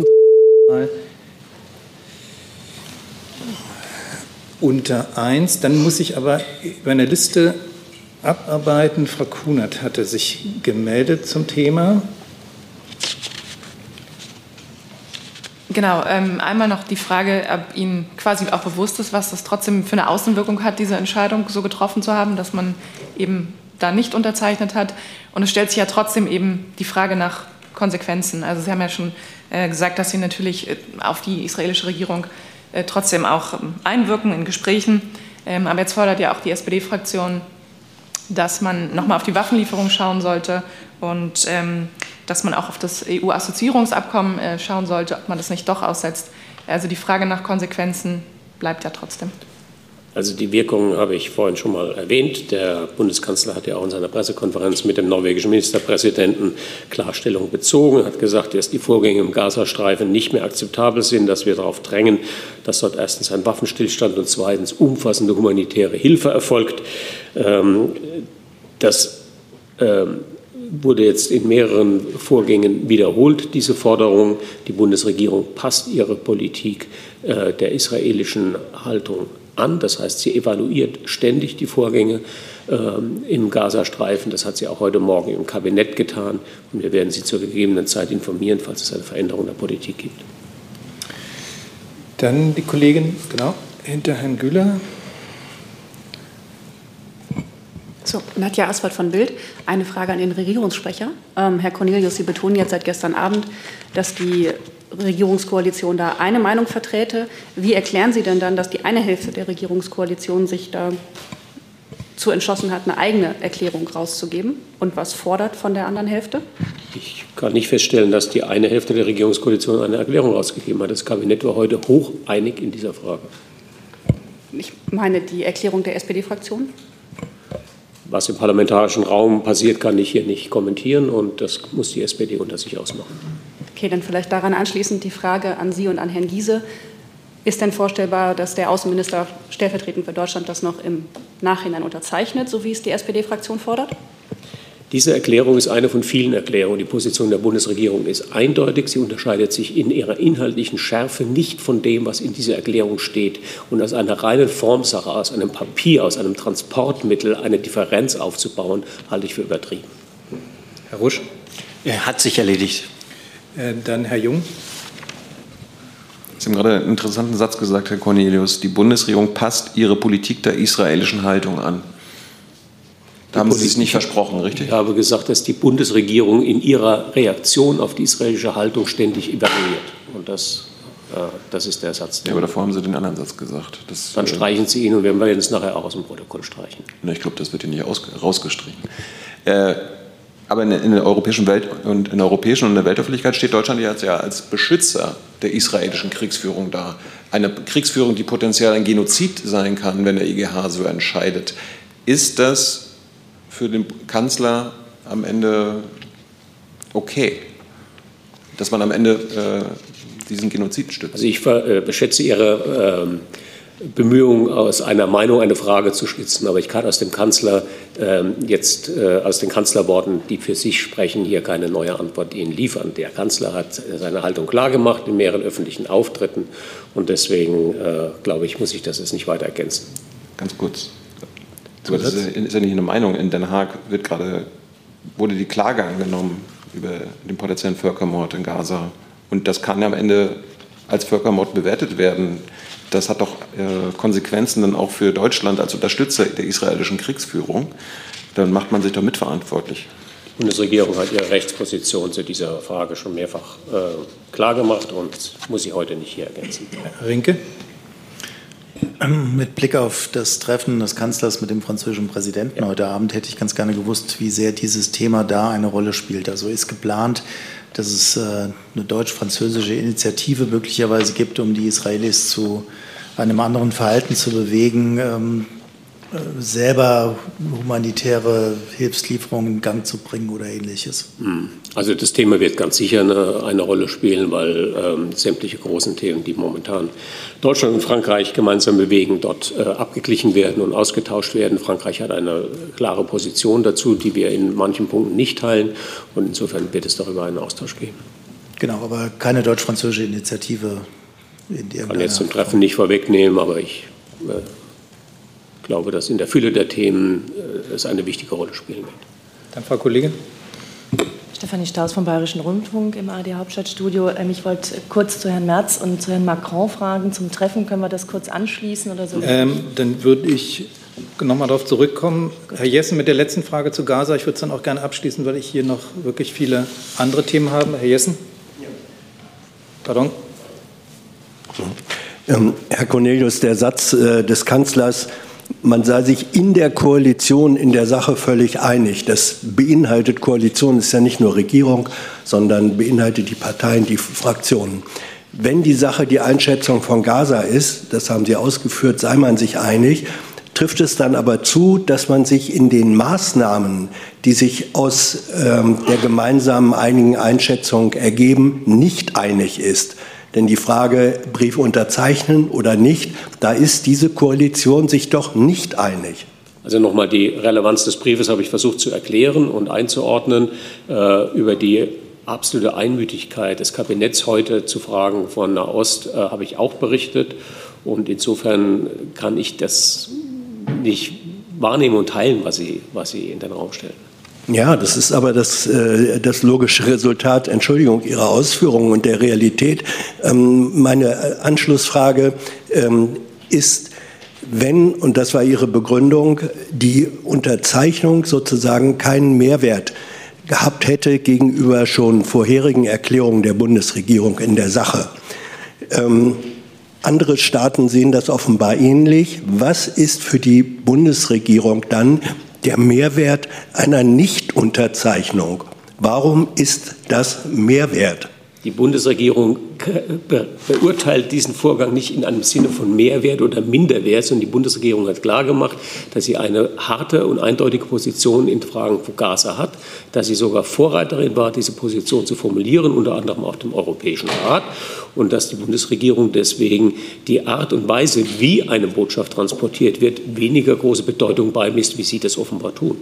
Unter eins. Dann muss ich aber über eine Liste abarbeiten. Frau Kunert hatte sich gemeldet zum Thema. Genau, ähm, einmal noch die Frage, ob Ihnen quasi auch bewusst ist, was das trotzdem für eine Außenwirkung hat, diese Entscheidung so getroffen zu haben, dass man eben da nicht unterzeichnet hat. Und es stellt sich ja trotzdem eben die Frage nach Konsequenzen. Also Sie haben ja schon äh, gesagt, dass Sie natürlich äh, auf die israelische Regierung äh, trotzdem auch ähm, einwirken in Gesprächen. Ähm, aber jetzt fordert ja auch die S P D-Fraktion, dass man nochmal auf die Waffenlieferung schauen sollte und ähm, dass man auch auf das E U-Assoziierungsabkommen äh, schauen sollte, ob man das nicht doch aussetzt. Also die Frage nach Konsequenzen bleibt ja trotzdem. Also die Wirkung habe ich vorhin schon mal erwähnt. Der Bundeskanzler hat ja auch in seiner Pressekonferenz mit dem norwegischen Ministerpräsidenten Klarstellung bezogen, hat gesagt, dass die Vorgänge im Gazastreifen nicht mehr akzeptabel sind, dass wir darauf drängen, dass dort erstens ein Waffenstillstand und zweitens umfassende humanitäre Hilfe erfolgt. Ähm, das ähm, wurde jetzt in mehreren Vorgängen wiederholt, diese Forderung. Die Bundesregierung passt ihre Politik äh, der israelischen Haltung an. Das heißt, sie evaluiert ständig die Vorgänge ähm, im Gazastreifen. Das hat sie auch heute Morgen im Kabinett getan. Und wir werden Sie zur gegebenen Zeit informieren, falls es eine Veränderung der Politik gibt. Dann die Kollegin, genau, hinter Herrn Güler. So, Nadja Aswald von Bild. Eine Frage an den Regierungssprecher. Ähm, Herr Cornelius, Sie betonen jetzt seit gestern Abend, dass die Regierungskoalition da eine Meinung vertrete. Wie erklären Sie denn dann, dass die eine Hälfte der Regierungskoalition sich dazu entschlossen hat, eine eigene Erklärung rauszugeben und was fordert von der anderen Hälfte? Ich kann nicht feststellen, dass die eine Hälfte der Regierungskoalition eine Erklärung rausgegeben hat. Das Kabinett war heute hocheinig in dieser Frage. Ich meine die Erklärung der S P D-Fraktion. Was im parlamentarischen Raum passiert, kann ich hier nicht kommentieren, und das muss die S P D unter sich ausmachen. Okay, dann vielleicht daran anschließend die Frage an Sie und an Herrn Giese. Ist denn vorstellbar, dass der Außenminister stellvertretend für Deutschland das noch im Nachhinein unterzeichnet, so wie es die S P D-Fraktion fordert? Diese Erklärung ist eine von vielen Erklärungen. Die Position der Bundesregierung ist eindeutig. Sie unterscheidet sich in ihrer inhaltlichen Schärfe nicht von dem, was in dieser Erklärung steht. Und aus einer reinen Formsache, aus einem Papier, aus einem Transportmittel eine Differenz aufzubauen, halte ich für übertrieben. Herr Rusch? Er hat sich erledigt. Äh, dann Herr Jung. Sie haben gerade einen interessanten Satz gesagt, Herr Cornelius. Die Bundesregierung passt ihre Politik der israelischen Haltung an. Da haben Sie es nicht versprochen, richtig? Ich habe gesagt, dass die Bundesregierung in ihrer Reaktion auf die israelische Haltung ständig evaluiert. Und das, äh, das ist der Satz. Ja, aber davor haben Sie den anderen Satz gesagt. Das, Dann streichen Sie ihn, und wir werden es nachher auch aus dem Protokoll streichen. Na, ich glaube, das wird hier nicht aus, rausgestrichen. Äh, aber in, in der europäischen Welt und in der europäischen und in der Weltöffentlichkeit steht Deutschland jetzt ja als Beschützer der israelischen Kriegsführung da. Eine Kriegsführung, die potenziell ein Genozid sein kann, wenn der I G H so entscheidet. Ist das für den Kanzler am Ende okay, dass man am Ende äh, diesen Genozid stützt? Also ich äh, beschätze Ihre äh, Bemühungen, aus einer Meinung eine Frage zu schnitzen, aber ich kann aus dem Kanzler äh, jetzt äh, aus den Kanzlerworten, die für sich sprechen, hier keine neue Antwort Ihnen liefern. Der Kanzler hat seine Haltung klargemacht in mehreren öffentlichen Auftritten, und deswegen äh, glaube ich, muss ich das jetzt nicht weiter ergänzen. Ganz kurz. Aber das ist ja nicht eine Meinung. In Den Haag wird gerade, wurde die Klage angenommen über den potenziellen Völkermord in Gaza. Und das kann am Ende als Völkermord bewertet werden. Das hat doch äh, Konsequenzen dann auch für Deutschland als Unterstützer der israelischen Kriegsführung. Dann macht man sich doch mitverantwortlich. Die Bundesregierung hat ihre Rechtsposition zu dieser Frage schon mehrfach äh, klargemacht und muss sie heute nicht hier ergänzen. Herr Rinke? Mit Blick auf das Treffen des Kanzlers mit dem französischen Präsidenten ja. heute Abend hätte ich ganz gerne gewusst, wie sehr dieses Thema da eine Rolle spielt. Also ist geplant, dass es eine deutsch-französische Initiative möglicherweise gibt, um die Israelis zu einem anderen Verhalten zu bewegen, selber humanitäre Hilfslieferungen in Gang zu bringen oder Ähnliches? Also das Thema wird ganz sicher eine, eine Rolle spielen, weil ähm, sämtliche großen Themen, die momentan Deutschland und Frankreich gemeinsam bewegen, dort äh, abgeglichen werden und ausgetauscht werden. Frankreich hat eine klare Position dazu, die wir in manchen Punkten nicht teilen, und insofern wird es darüber einen Austausch geben. Genau, aber keine deutsch-französische Initiative in irgendeiner Ich kann jetzt zum Treffen nicht vorwegnehmen, aber ich äh, Ich glaube, dass in der Fülle der Themen äh, es eine wichtige Rolle spielen wird. Dann Frau Kollegin. Stefanie Staus vom Bayerischen Rundfunk im A R D Hauptstadtstudio. Ähm, ich wollte kurz zu Herrn Merz und zu Herrn Macron fragen. Zum Treffen können wir das kurz anschließen oder so? Ähm, dann würde ich noch mal darauf zurückkommen. Gut. Herr Jessen, mit der letzten Frage zu Gaza. Ich würde es dann auch gerne abschließen, weil ich hier noch wirklich viele andere Themen habe. Herr Jessen? Ja. Pardon? Ähm, Herr Cornelius, der Satz äh, des Kanzlers, man sei sich in der Koalition in der Sache völlig einig. Das beinhaltet, Koalition ist ja nicht nur Regierung, sondern beinhaltet die Parteien, die Fraktionen. Wenn die Sache die Einschätzung von Gaza ist, das haben Sie ausgeführt, sei man sich einig, trifft es dann aber zu, dass man sich in den Maßnahmen, die sich aus ähm, der gemeinsamen einigen Einschätzung ergeben, nicht einig ist. Denn die Frage, Brief unterzeichnen oder nicht, da ist diese Koalition sich doch nicht einig. Also nochmal, die Relevanz des Briefes habe ich versucht zu erklären und einzuordnen. Äh, über die absolute Einmütigkeit des Kabinetts heute zu Fragen von Nahost äh, habe ich auch berichtet. Und insofern kann ich das nicht wahrnehmen und teilen, was Sie, was Sie in den Raum stellen. Ja, das ist aber das, äh, das logische Resultat, Entschuldigung, Ihrer Ausführungen und der Realität. Ähm, meine Anschlussfrage ähm, ist, wenn, und das war Ihre Begründung, die Unterzeichnung sozusagen keinen Mehrwert gehabt hätte gegenüber schon vorherigen Erklärungen der Bundesregierung in der Sache. Ähm, andere Staaten sehen das offenbar ähnlich. Was ist für die Bundesregierung dann der Mehrwert einer Nichtunterzeichnung? Warum ist das Mehrwert? Die Bundesregierung be beurteilt diesen Vorgang nicht in einem Sinne von Mehrwert oder Minderwert, sondern die Bundesregierung hat klargemacht, dass sie eine harte und eindeutige Position in Fragen von Gaza hat, dass sie sogar Vorreiterin war, diese Position zu formulieren, unter anderem auch dem Europäischen Rat, und dass die Bundesregierung deswegen die Art und Weise, wie eine Botschaft transportiert wird, weniger große Bedeutung beimisst, wie Sie das offenbar tun.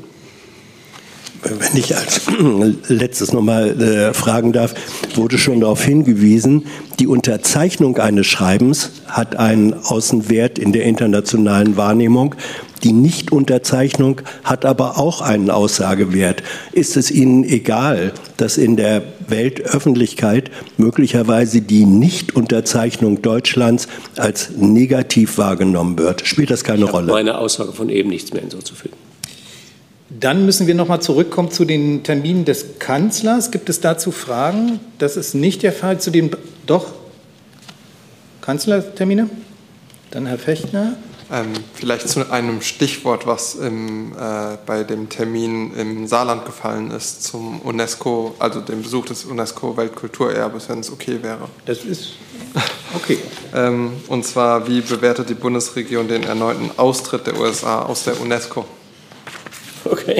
Wenn ich als letztes noch mal äh, fragen darf, wurde schon darauf hingewiesen, die Unterzeichnung eines Schreibens hat einen Außenwert in der internationalen Wahrnehmung. Die Nichtunterzeichnung hat aber auch einen Aussagewert. Ist es Ihnen egal, dass in der Weltöffentlichkeit möglicherweise die Nichtunterzeichnung Deutschlands als negativ wahrgenommen wird? Spielt das keine ich Rolle? Meine Aussage von eben nichts mehr hinzuzufügen. Dann müssen wir noch mal zurückkommen zu den Terminen des Kanzlers. Gibt es dazu Fragen? Das ist nicht der Fall. Zu den doch Kanzlertermine? Dann Herr Fechtner. Ähm, vielleicht zu einem Stichwort, was im, äh, bei dem Termin im Saarland gefallen ist, zum UNESCO, also dem Besuch des UNESCO-Weltkulturerbes, wenn es okay wäre. Das ist okay. ähm, und zwar, wie bewertet die Bundesregierung den erneuten Austritt der U S A aus der UNESCO? Okay.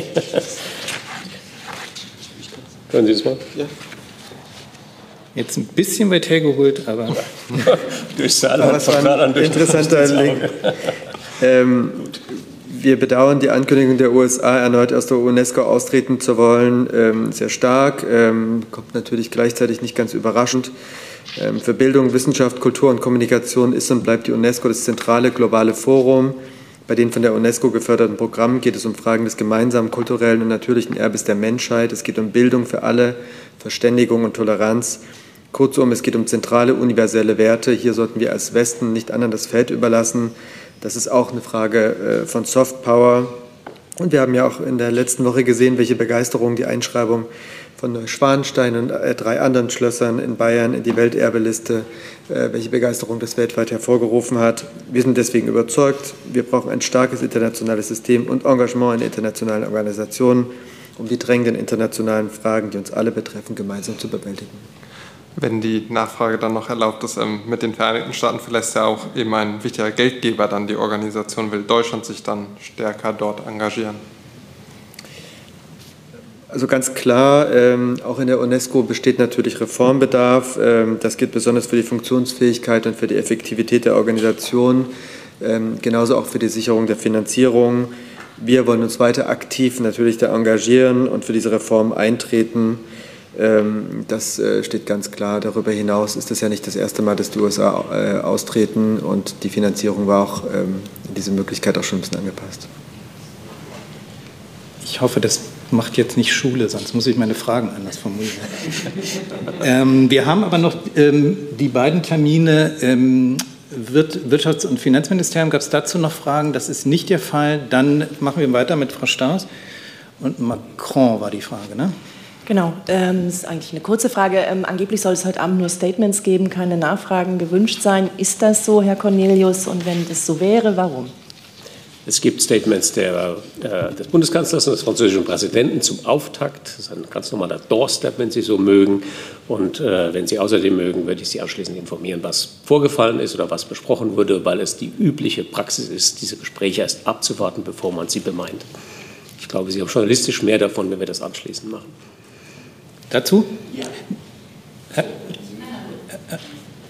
Können Sie das mal? Ja. Jetzt ein bisschen weit hergeholt, aber... Durch Saarland, das war ein interessanter Link. Ähm, wir bedauern die Ankündigung der U S A, erneut aus der UNESCO austreten zu wollen, ähm, sehr stark. Ähm, kommt natürlich gleichzeitig nicht ganz überraschend. Ähm, für Bildung, Wissenschaft, Kultur und Kommunikation ist und bleibt die UNESCO das zentrale globale Forum. Bei den von der UNESCO geförderten Programmen geht es um Fragen des gemeinsamen kulturellen und natürlichen Erbes der Menschheit. Es geht um Bildung für alle, Verständigung und Toleranz. Kurzum, es geht um zentrale universelle Werte. Hier sollten wir als Westen nicht anderen das Feld überlassen. Das ist auch eine Frage von Soft Power. Und wir haben ja auch in der letzten Woche gesehen, welche Begeisterung die Einschreibung von Neuschwanstein und drei anderen Schlössern in Bayern in die Welterbeliste, welche Begeisterung das weltweit hervorgerufen hat. Wir sind deswegen überzeugt, wir brauchen ein starkes internationales System und Engagement in internationalen Organisationen, um die drängenden internationalen Fragen, die uns alle betreffen, gemeinsam zu bewältigen. Wenn die Nachfrage dann noch erlaubt ist, ähm, mit den Vereinigten Staaten vielleicht ist ja auch eben ein wichtiger Geldgeber dann die Organisation, will Deutschland sich dann stärker dort engagieren? Also ganz klar, ähm, auch in der UNESCO besteht natürlich Reformbedarf. Ähm, das gilt besonders für die Funktionsfähigkeit und für die Effektivität der Organisation, ähm, genauso auch für die Sicherung der Finanzierung. Wir wollen uns weiter aktiv natürlich da engagieren und für diese Reform eintreten. Ähm, das äh, steht ganz klar. Darüber hinaus ist es ja nicht das erste Mal, dass die U S A äh, austreten, und die Finanzierung war auch ähm, in diese Möglichkeit auch schon ein bisschen angepasst. Ich hoffe, das macht jetzt nicht Schule, sonst muss ich meine Fragen anders formulieren. ähm, wir haben aber noch ähm, die beiden Termine. Ähm, Wirtschafts- und Finanzministerium, gab es dazu noch Fragen? Das ist nicht der Fall. Dann machen wir weiter mit Frau Staes. Und Macron war die Frage, ne? Genau, ähm, das ist eigentlich eine kurze Frage. Ähm, angeblich soll es heute Abend nur Statements geben, keine Nachfragen gewünscht sein. Ist das so, Herr Cornelius? Und wenn das so wäre, warum? Es gibt Statements der, äh, des Bundeskanzlers und des französischen Präsidenten zum Auftakt. Das ist ein ganz normaler Doorstep, wenn Sie so mögen. Und äh, wenn Sie außerdem mögen, würde ich Sie anschließend informieren, was vorgefallen ist oder was besprochen wurde, weil es die übliche Praxis ist, diese Gespräche erst abzuwarten, bevor man sie bemeint. Ich glaube, Sie haben journalistisch mehr davon, wenn wir das anschließend machen. Dazu? Ja. Herr,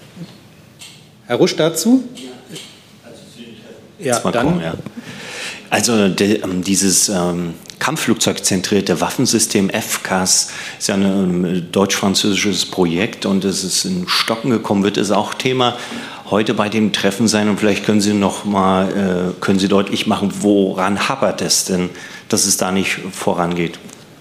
Herr Rusch dazu? Ja, dann. Ja. Also de, dieses ähm, kampfflugzeugzentrierte Waffensystem F C A S ist ja ein ähm, deutsch-französisches Projekt und es ist in Stocken gekommen, wird es auch Thema heute bei dem Treffen sein. Und vielleicht können Sie noch mal äh, können Sie deutlich machen, woran hapert es denn, dass es da nicht vorangeht?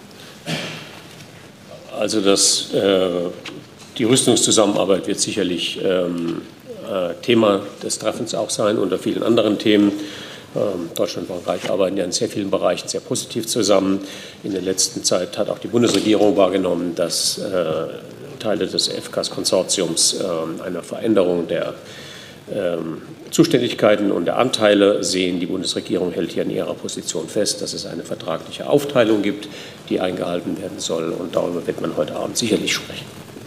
Also das, äh, die Rüstungszusammenarbeit wird sicherlich ähm, äh, Thema des Treffens auch sein, unter vielen anderen Themen. Ähm, Deutschland und Frankreich arbeiten ja in sehr vielen Bereichen sehr positiv zusammen. In der letzten Zeit hat auch die Bundesregierung wahrgenommen, dass äh, Teile des F C A S-Konsortiums äh, eine Veränderung der ähm, Zuständigkeiten und der Anteile sehen. Die Bundesregierung hält hier an ihrer Position fest, dass es eine vertragliche Aufteilung gibt, die eingehalten werden soll. Und darüber wird man heute Abend sicherlich sprechen.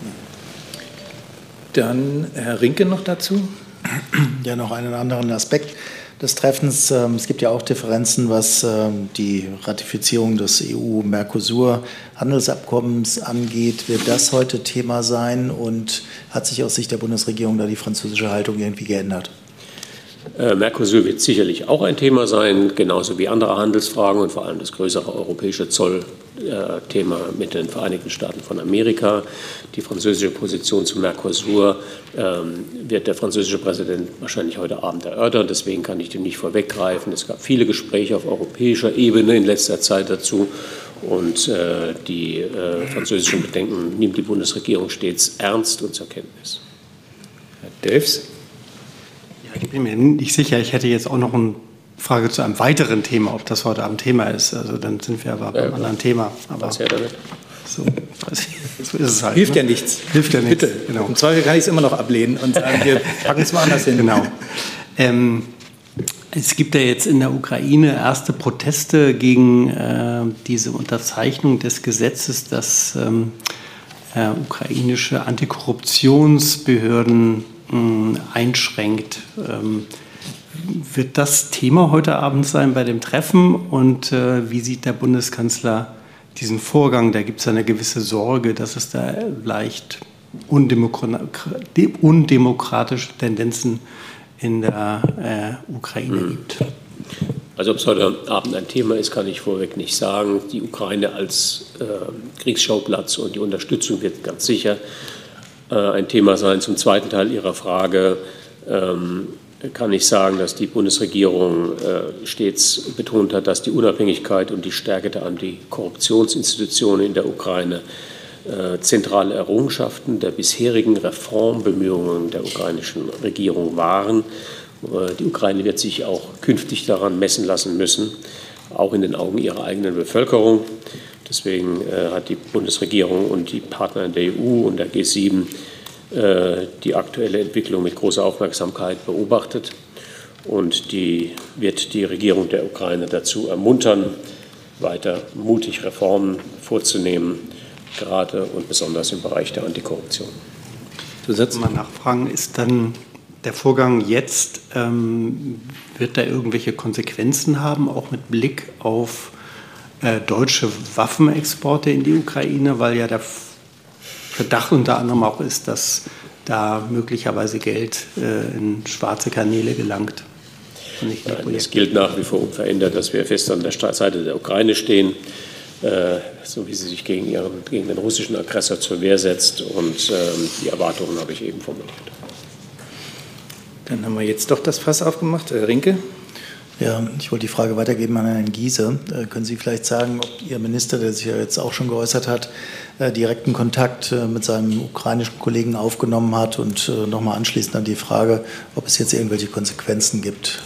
Dann Herr Rinke noch dazu. Ja, noch einen anderen Aspekt des Treffens. Es gibt ja auch Differenzen, was die Ratifizierung des E U-Mercosur-Handelsabkommens angeht. Wird das heute Thema sein und hat sich aus Sicht der Bundesregierung da die französische Haltung irgendwie geändert? Mercosur wird sicherlich auch ein Thema sein, genauso wie andere Handelsfragen und vor allem das größere europäische Zollthema mit den Vereinigten Staaten von Amerika. Die französische Position zu Mercosur ähm, wird der französische Präsident wahrscheinlich heute Abend erörtern. Deswegen kann ich dem nicht vorweggreifen. Es gab viele Gespräche auf europäischer Ebene in letzter Zeit dazu. Und äh, die äh, französischen Bedenken nimmt die Bundesregierung stets ernst und zur Kenntnis. Herr Delfs. Ich bin mir nicht sicher, ich hätte jetzt auch noch eine Frage zu einem weiteren Thema, ob das heute Abend Thema ist. Also dann sind wir aber beim ja, anderen Thema. Aber was ja damit? So, so ist es halt. Hilft ne? ja nichts. Hilft ja nichts. Bitte. Genau. Im Zweifel kann ich es immer noch ablehnen und sagen, wir packen es mal anders hin. Genau. Ähm, es gibt ja jetzt in der Ukraine erste Proteste gegen äh, diese Unterzeichnung des Gesetzes, das ähm, äh, ukrainische Antikorruptionsbehörden einschränkt. Ähm, wird das Thema heute Abend sein bei dem Treffen und äh, wie sieht der Bundeskanzler diesen Vorgang? Da gibt es eine gewisse Sorge, dass es da leicht undemokratische Tendenzen in der äh, Ukraine mhm. gibt. Also ob es heute Abend ein Thema ist, kann ich vorweg nicht sagen. Die Ukraine als äh, Kriegsschauplatz und die Unterstützung wird ganz sicher ein Thema sein. Zum zweiten Teil Ihrer Frage ähm, kann ich sagen, dass die Bundesregierung äh, stets betont hat, dass die Unabhängigkeit und die Stärke der Antikorruptionsinstitutionen in der Ukraine äh, zentrale Errungenschaften der bisherigen Reformbemühungen der ukrainischen Regierung waren. Äh, die Ukraine wird sich auch künftig daran messen lassen müssen, auch in den Augen ihrer eigenen Bevölkerung. Deswegen äh, hat die Bundesregierung und die Partner in der E U und der G sieben äh, die aktuelle Entwicklung mit großer Aufmerksamkeit beobachtet und die wird die Regierung der Ukraine dazu ermuntern, weiter mutig Reformen vorzunehmen, gerade und besonders im Bereich der Antikorruption. Du setzt mal nachfragen, ist dann der Vorgang jetzt, ähm, wird da irgendwelche Konsequenzen haben, auch mit Blick auf Äh, deutsche Waffenexporte in die Ukraine, weil ja der Verdacht unter anderem auch ist, dass da möglicherweise Geld äh, in schwarze Kanäle gelangt. Nein, es gilt nach wie vor unverändert, dass wir fest an der Seite der Ukraine stehen, äh, so wie sie sich gegen, ihren, gegen den russischen Aggressor zur Wehr setzt. Und äh, die Erwartungen habe ich eben formuliert. Dann haben wir jetzt doch das Fass aufgemacht. Herr Rinke. Ja, ich wollte die Frage weitergeben an Herrn Giese. Äh, können Sie vielleicht sagen, ob Ihr Minister, der sich ja jetzt auch schon geäußert hat, äh, direkten Kontakt äh, mit seinem ukrainischen Kollegen aufgenommen hat? Und äh, nochmal anschließend an die Frage, ob es jetzt irgendwelche Konsequenzen gibt.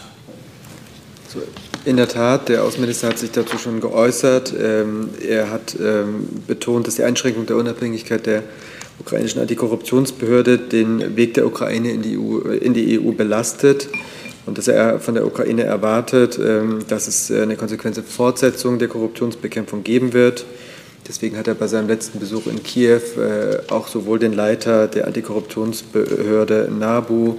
So, in der Tat, der Außenminister hat sich dazu schon geäußert. Ähm, er hat ähm, betont, dass die Einschränkung der Unabhängigkeit der ukrainischen Antikorruptionsbehörde den Weg der Ukraine in die E U, in die E U belastet. Und dass er von der Ukraine erwartet, dass es eine konsequente Fortsetzung der Korruptionsbekämpfung geben wird. Deswegen hat er bei seinem letzten Besuch in Kiew auch sowohl den Leiter der Antikorruptionsbehörde NABU,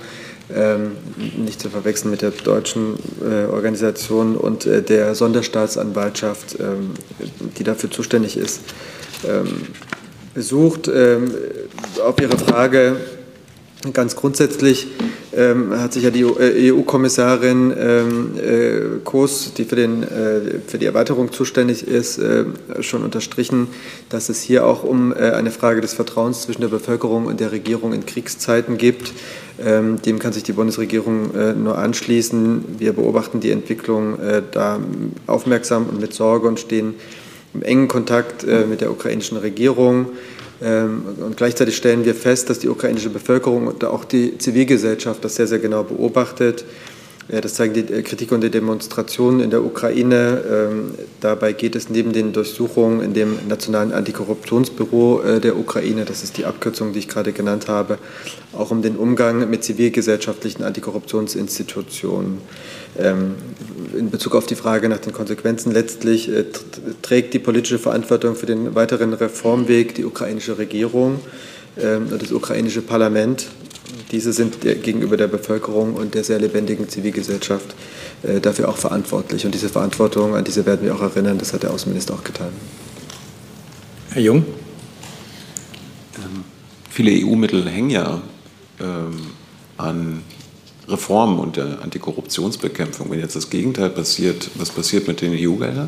nicht zu verwechseln mit der deutschen Organisation, und der Sonderstaatsanwaltschaft, die dafür zuständig ist, besucht. Auf Ihre Frage Ganz grundsätzlich ähm, hat sich ja die E U-Kommissarin ähm, äh, Kroes, die für, den, äh, für die Erweiterung zuständig ist, äh, schon unterstrichen, dass es hier auch um äh, eine Frage des Vertrauens zwischen der Bevölkerung und der Regierung in Kriegszeiten geht. Ähm, dem kann sich die Bundesregierung äh, nur anschließen. Wir beobachten die Entwicklung äh, da aufmerksam und mit Sorge und stehen im engen Kontakt äh, mit der ukrainischen Regierung. Und gleichzeitig stellen wir fest, dass die ukrainische Bevölkerung und auch die Zivilgesellschaft das sehr, sehr genau beobachtet. Das zeigen die Kritik und die Demonstrationen in der Ukraine. Dabei geht es neben den Durchsuchungen in dem Nationalen Antikorruptionsbüro der Ukraine, das ist die Abkürzung, die ich gerade genannt habe, auch um den Umgang mit zivilgesellschaftlichen Antikorruptionsinstitutionen. In Bezug auf die Frage nach den Konsequenzen letztlich äh, trägt die politische Verantwortung für den weiteren Reformweg die ukrainische Regierung äh, und das ukrainische Parlament. Diese sind der, gegenüber der Bevölkerung und der sehr lebendigen Zivilgesellschaft äh, dafür auch verantwortlich. Und diese Verantwortung, an diese werden wir auch erinnern, das hat der Außenminister auch getan. Herr Jung? Ähm, viele E U-Mittel hängen ja ähm, an Reformen und der Antikorruptionsbekämpfung. Wenn jetzt das Gegenteil passiert, was passiert mit den E U-Geldern?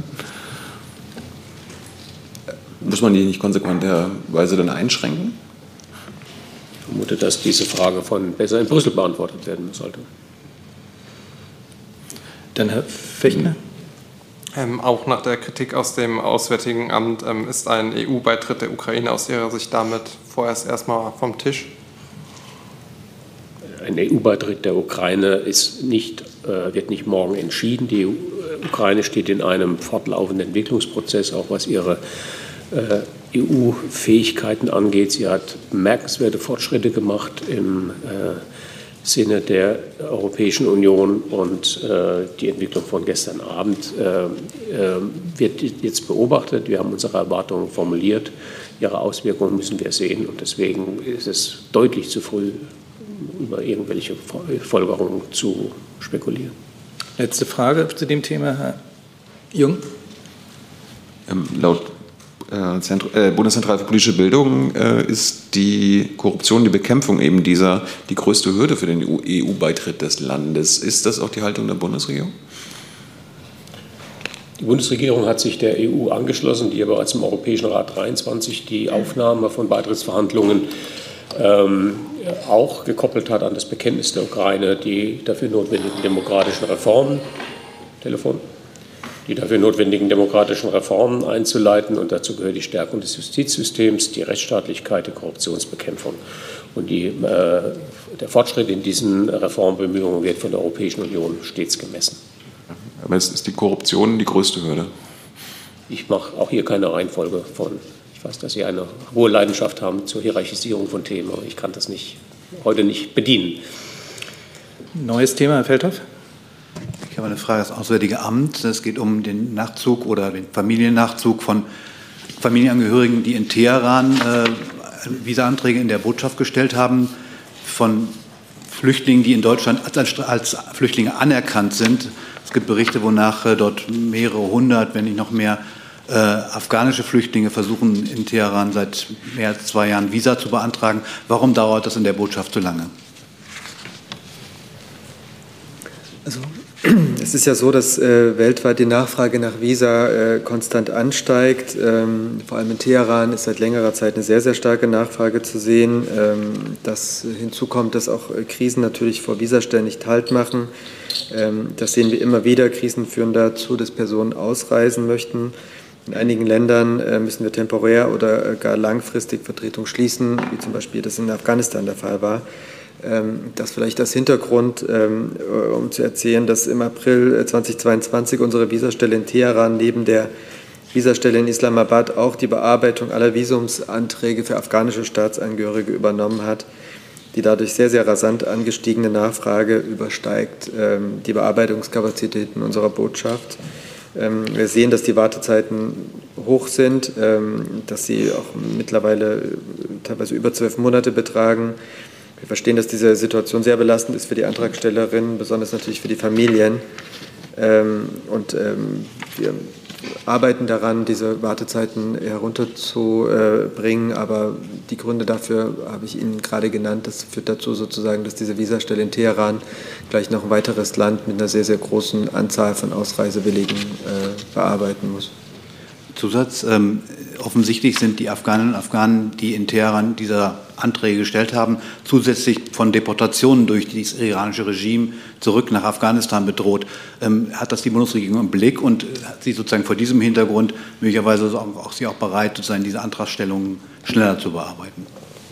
Muss man die nicht konsequenterweise dann einschränken? Ich vermute, dass diese Frage von besser in Brüssel beantwortet werden sollte. Dann Herr Fechner. Ähm, auch nach der Kritik aus dem Auswärtigen Amt ähm, ist ein E U-Beitritt der Ukraine aus Ihrer Sicht damit vorerst erstmal vom Tisch? Ein E U-Beitritt der Ukraine ist nicht, äh, wird nicht morgen entschieden. Die Ukraine steht in einem fortlaufenden Entwicklungsprozess, auch was ihre äh, E U-Fähigkeiten angeht. Sie hat bemerkenswerte Fortschritte gemacht im äh, Sinne der Europäischen Union und äh, die Entwicklung von gestern Abend äh, äh, wird jetzt beobachtet. Wir haben unsere Erwartungen formuliert. Ihre Auswirkungen müssen wir sehen und deswegen ist es deutlich zu früh, über irgendwelche Folgerungen zu spekulieren. Letzte Frage zu dem Thema, Herr Jung. Ähm, laut äh, Zentru- äh, Bundeszentrale für politische Bildung äh, ist die Korruption, die Bekämpfung eben dieser die größte Hürde für den E U-Beitritt des Landes. Ist das auch die Haltung der Bundesregierung? Die Bundesregierung hat sich der E U angeschlossen, die ja bereits im Europäischen Rat dreiundzwanzig die Aufnahme von Beitrittsverhandlungen ähm, auch gekoppelt hat an das Bekenntnis der Ukraine, die dafür notwendigen demokratischen Reformen, Telefon, die dafür notwendigen demokratischen Reformen einzuleiten. Und dazu gehört die Stärkung des Justizsystems, die Rechtsstaatlichkeit, die Korruptionsbekämpfung. Und die, äh, der Fortschritt in diesen Reformbemühungen wird von der Europäischen Union stets gemessen. Aber es ist die Korruption die größte Hürde? Ich mache auch hier keine Reihenfolge von. Ich weiß, dass Sie eine hohe Leidenschaft haben zur Hierarchisierung von Themen, aber ich kann das nicht, heute nicht bedienen. Neues Thema, Herr Feldhoff. Ich habe eine Frage ans Auswärtige Amt. Es geht um den Nachzug oder den Familiennachzug von Familienangehörigen, die in Teheran äh, Visa-Anträge in der Botschaft gestellt haben, von Flüchtlingen, die in Deutschland als, als Flüchtlinge anerkannt sind. Es gibt Berichte, wonach äh, dort mehrere hundert, wenn nicht noch mehr, Äh, afghanische Flüchtlinge versuchen in Teheran seit mehr als zwei Jahren Visa zu beantragen. Warum dauert das in der Botschaft so lange? Also, es ist ja so, dass äh, weltweit die Nachfrage nach Visa äh, konstant ansteigt. Ähm, vor allem in Teheran ist seit längerer Zeit eine sehr, sehr starke Nachfrage zu sehen. Ähm, das hinzu kommt, dass auch äh, Krisen natürlich vor Visastellen nicht Halt machen. Ähm, das sehen wir immer wieder. Krisen führen dazu, dass Personen ausreisen möchten. In einigen Ländern äh, müssen wir temporär oder äh, gar langfristig Vertretung schließen, wie zum Beispiel das in Afghanistan der Fall war. Ähm, das vielleicht als Hintergrund, ähm, um zu erzählen, dass im April zweitausendzweiundzwanzig unsere Visastelle in Teheran neben der Visastelle in Islamabad auch die Bearbeitung aller Visumsanträge für afghanische Staatsangehörige übernommen hat. Die dadurch sehr, sehr rasant angestiegene Nachfrage übersteigt ähm, die Bearbeitungskapazitäten unserer Botschaft. Wir sehen, dass die Wartezeiten hoch sind, dass sie auch mittlerweile teilweise über zwölf Monate betragen. Wir verstehen, dass diese Situation sehr belastend ist für die Antragstellerinnen, besonders natürlich für die Familien. Und wir arbeiten daran, diese Wartezeiten herunterzubringen, aber die Gründe dafür habe ich Ihnen gerade genannt. Das führt dazu sozusagen, dass diese Visastelle in Teheran gleich noch ein weiteres Land mit einer sehr, sehr großen Anzahl von Ausreisewilligen äh, bearbeiten muss. Zusatz, ähm, offensichtlich sind die Afghaninnen und Afghanen, die in Teheran diese Anträge gestellt haben, zusätzlich von Deportationen durch das iranische Regime zurück nach Afghanistan bedroht. Ähm, hat das die Bundesregierung im Blick und hat sie sozusagen vor diesem Hintergrund möglicherweise auch, auch sie auch bereit, sozusagen diese Antragstellungen schneller zu bearbeiten?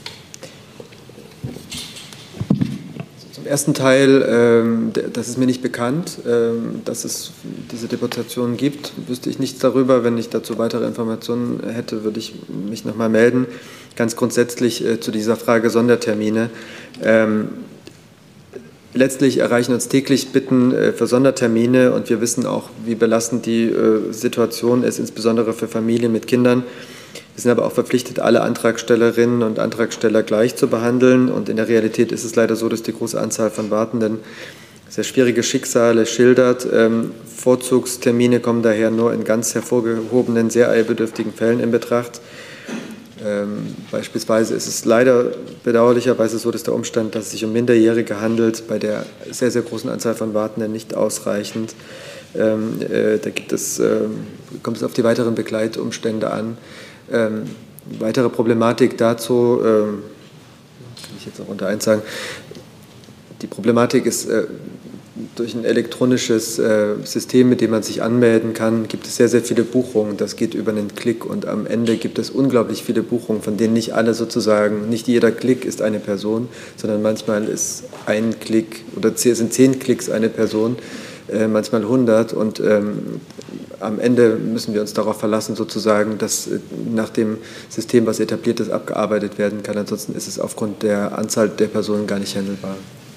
Zum ersten Teil, ähm, das ist mir nicht bekannt, ähm, dass es diese Deportationen gibt. Wüsste ich nichts darüber. Wenn ich dazu weitere Informationen hätte, würde ich mich noch mal melden. Ganz grundsätzlich äh, zu dieser Frage Sondertermine. Ähm, letztlich erreichen uns täglich Bitten äh, für Sondertermine und wir wissen auch, wie belastend die äh, Situation ist, insbesondere für Familien mit Kindern. Wir sind aber auch verpflichtet, alle Antragstellerinnen und Antragsteller gleich zu behandeln. Und in der Realität ist es leider so, dass die große Anzahl von Wartenden sehr schwierige Schicksale schildert. Ähm, Vorzugstermine kommen daher nur in ganz hervorgehobenen, sehr eilbedürftigen Fällen in Betracht. Ähm, beispielsweise ist es leider bedauerlicherweise so, dass der Umstand, dass es sich um Minderjährige handelt, bei der sehr, sehr großen Anzahl von Wartenden nicht ausreichend. Ähm, äh, da gibt es, äh, kommt es auf die weiteren Begleitumstände an. Ähm, weitere Problematik dazu, ähm, kann ich jetzt auch unter eins sagen, die Problematik ist, äh, durch ein elektronisches äh, System, mit dem man sich anmelden kann, gibt es sehr, sehr viele Buchungen. Das geht über einen Klick und am Ende gibt es unglaublich viele Buchungen, von denen nicht alle sozusagen, nicht jeder Klick ist eine Person, sondern manchmal ist ein Klick oder sind zehn Klicks eine Person, äh, manchmal hundert und ähm, am Ende müssen wir uns darauf verlassen, sozusagen, dass nach dem System, was etabliert ist, abgearbeitet werden kann. Ansonsten ist es aufgrund der Anzahl der Personen gar nicht handelbar.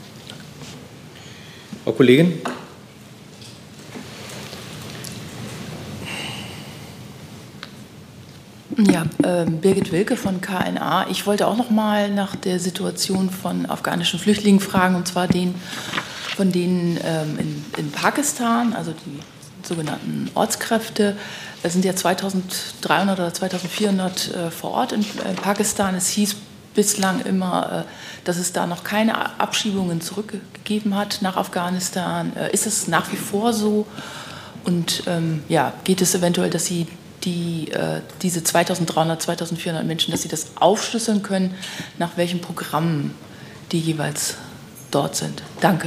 Frau Kollegin. Ja, äh, Birgit Wilke von K N A. Ich wollte auch noch mal nach der Situation von afghanischen Flüchtlingen fragen, und zwar den von denen ähm, in, in Pakistan, also die sogenannten Ortskräfte. Es sind ja zweitausenddreihundert oder zweitausendvierhundert äh, vor Ort in, in Pakistan. Es hieß bislang immer, äh, dass es da noch keine Abschiebungen zurückgegeben hat nach Afghanistan. Äh, ist es nach wie vor so? Und ähm, ja, geht es eventuell, dass Sie die, äh, diese zweitausenddreihundert, zweitausendvierhundert Menschen, dass Sie das aufschlüsseln können, nach welchen Programmen die jeweils dort sind? Danke.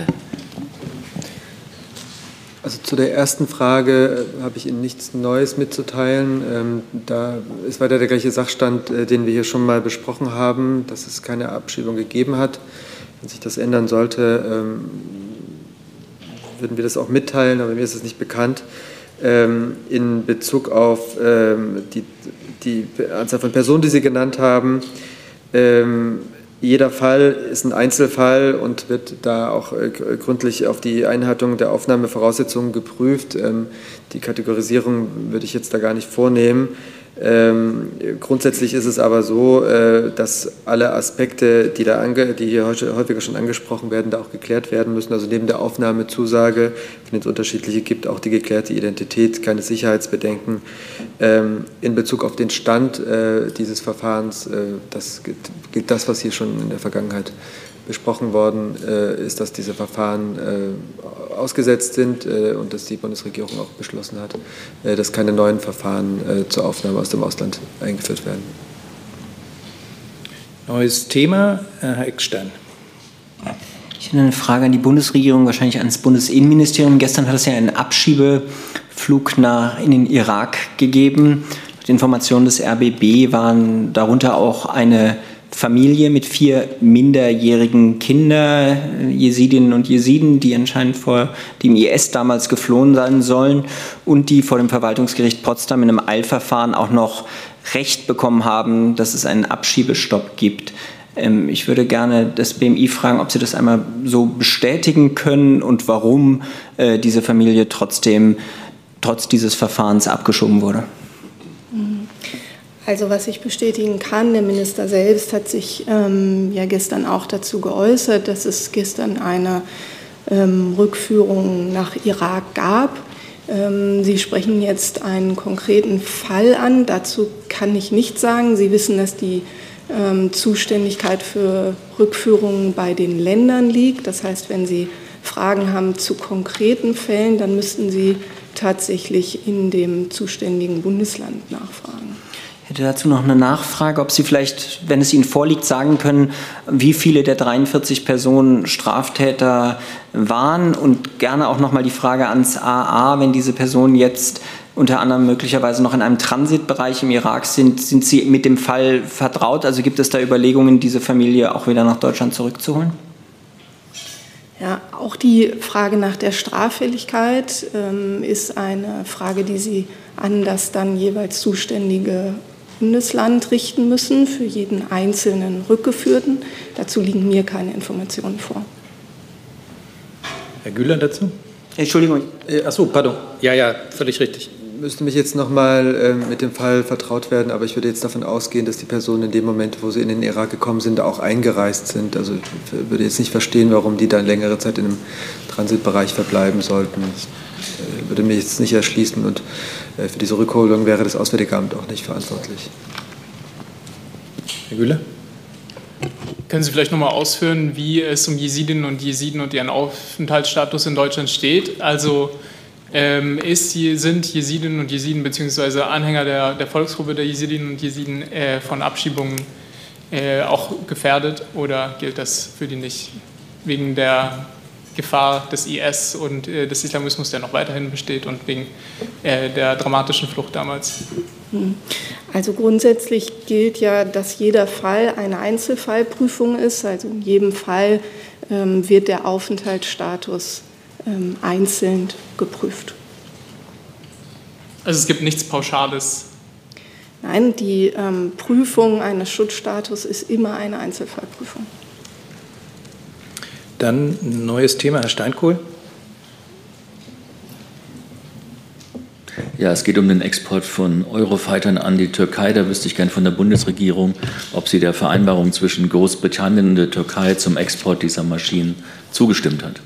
Also zu der ersten Frage äh, habe ich Ihnen nichts Neues mitzuteilen. Ähm, da ist weiter der gleiche Sachstand, äh, den wir hier schon mal besprochen haben, dass es keine Abschiebung gegeben hat. Wenn sich das ändern sollte, ähm, würden wir das auch mitteilen, aber mir ist es nicht bekannt. Ähm, in Bezug auf ähm, die, die Anzahl von Personen, die Sie genannt haben, ähm, jeder Fall ist ein Einzelfall und wird da auch äh, gründlich auf die Einhaltung der Aufnahmevoraussetzungen geprüft. Ähm, die Kategorisierung würde ich jetzt da gar nicht vornehmen. Ähm, grundsätzlich ist es aber so, äh, dass alle Aspekte, die, da ange die hier heute, häufiger schon angesprochen werden, da auch geklärt werden müssen. Also neben der Aufnahmezusage, von denen es unterschiedliche gibt, auch die geklärte Identität, keine Sicherheitsbedenken. Ähm, in Bezug auf den Stand äh, dieses Verfahrens, äh, das gilt, gilt das, was hier schon in der Vergangenheit besprochen worden äh, ist, dass diese Verfahren äh, ausgesetzt sind äh, und dass die Bundesregierung auch beschlossen hat, äh, dass keine neuen Verfahren äh, zur Aufnahme aus dem Ausland eingeführt werden. Neues Thema, Herr Eckstein. Ich habe eine Frage an die Bundesregierung, wahrscheinlich ans Bundesinnenministerium. Gestern hat es ja einen Abschiebeflug nach, in den Irak gegeben. Die Informationen des R B B waren darunter auch eine Familie mit vier minderjährigen Kindern, Jesidinnen und Jesiden, die anscheinend vor dem I S damals geflohen sein sollen und die vor dem Verwaltungsgericht Potsdam in einem Eilverfahren auch noch Recht bekommen haben, dass es einen Abschiebestopp gibt. Ähm, ich würde gerne das B M I fragen, ob Sie das einmal so bestätigen können und warum äh, diese Familie trotzdem trotz dieses Verfahrens abgeschoben wurde. Also was ich bestätigen kann, der Minister selbst hat sich ähm, ja gestern auch dazu geäußert, dass es gestern eine ähm, Rückführung nach Irak gab. Ähm, Sie sprechen jetzt einen konkreten Fall an. Dazu kann ich nichts sagen. Sie wissen, dass die ähm, Zuständigkeit für Rückführungen bei den Ländern liegt. Das heißt, wenn Sie Fragen haben zu konkreten Fällen, dann müssten Sie tatsächlich in dem zuständigen Bundesland nachfragen. Ich hätte dazu noch eine Nachfrage, ob Sie vielleicht, wenn es Ihnen vorliegt, sagen können, wie viele der dreiundvierzig Personen Straftäter waren und gerne auch noch mal die Frage ans A A, wenn diese Personen jetzt unter anderem möglicherweise noch in einem Transitbereich im Irak sind, sind Sie mit dem Fall vertraut? Also gibt es da Überlegungen, diese Familie auch wieder nach Deutschland zurückzuholen? Ja, auch die Frage nach der Straffälligkeit ähm, ist eine Frage, die Sie an das dann jeweils zuständige Bundesland richten müssen, für jeden einzelnen Rückgeführten. Dazu liegen mir keine Informationen vor. Herr Güler dazu? Entschuldigung. Achso, pardon. Ja, ja, völlig richtig. Ich müsste mich jetzt noch mal äh, mit dem Fall vertraut werden, aber ich würde jetzt davon ausgehen, dass die Personen in dem Moment, wo sie in den Irak gekommen sind, auch eingereist sind. Also ich würde jetzt nicht verstehen, warum die dann längere Zeit in einem Transitbereich verbleiben sollten. Das äh, würde mir jetzt nicht erschließen und äh, für diese Rückholung wäre das Auswärtige Amt auch nicht verantwortlich. Herr Güler? Können Sie vielleicht noch mal ausführen, wie es um Jesidinnen und Jesiden und ihren Aufenthaltsstatus in Deutschland steht? Also ähm, ist, sind Jesidinnen und Jesiden bzw. Anhänger der, der Volksgruppe der Jesidinnen und Jesiden äh, von Abschiebungen äh, auch gefährdet oder gilt das für die nicht? Wegen der Gefahr des I S und äh, des Islamismus, der noch weiterhin besteht und wegen äh, der dramatischen Flucht damals? Also grundsätzlich gilt ja, dass jeder Fall eine Einzelfallprüfung ist. Also in jedem Fall ähm, wird der Aufenthaltsstatus ähm, einzeln geprüft. Also es gibt nichts Pauschales? Nein, die ähm, Prüfung eines Schutzstatus ist immer eine Einzelfallprüfung. Dann ein neues Thema, Herr Steinkohl. Ja, es geht um den Export von Eurofightern an die Türkei. Da wüsste ich gern von der Bundesregierung, ob sie der Vereinbarung zwischen Großbritannien und der Türkei zum Export dieser Maschinen zugestimmt hat.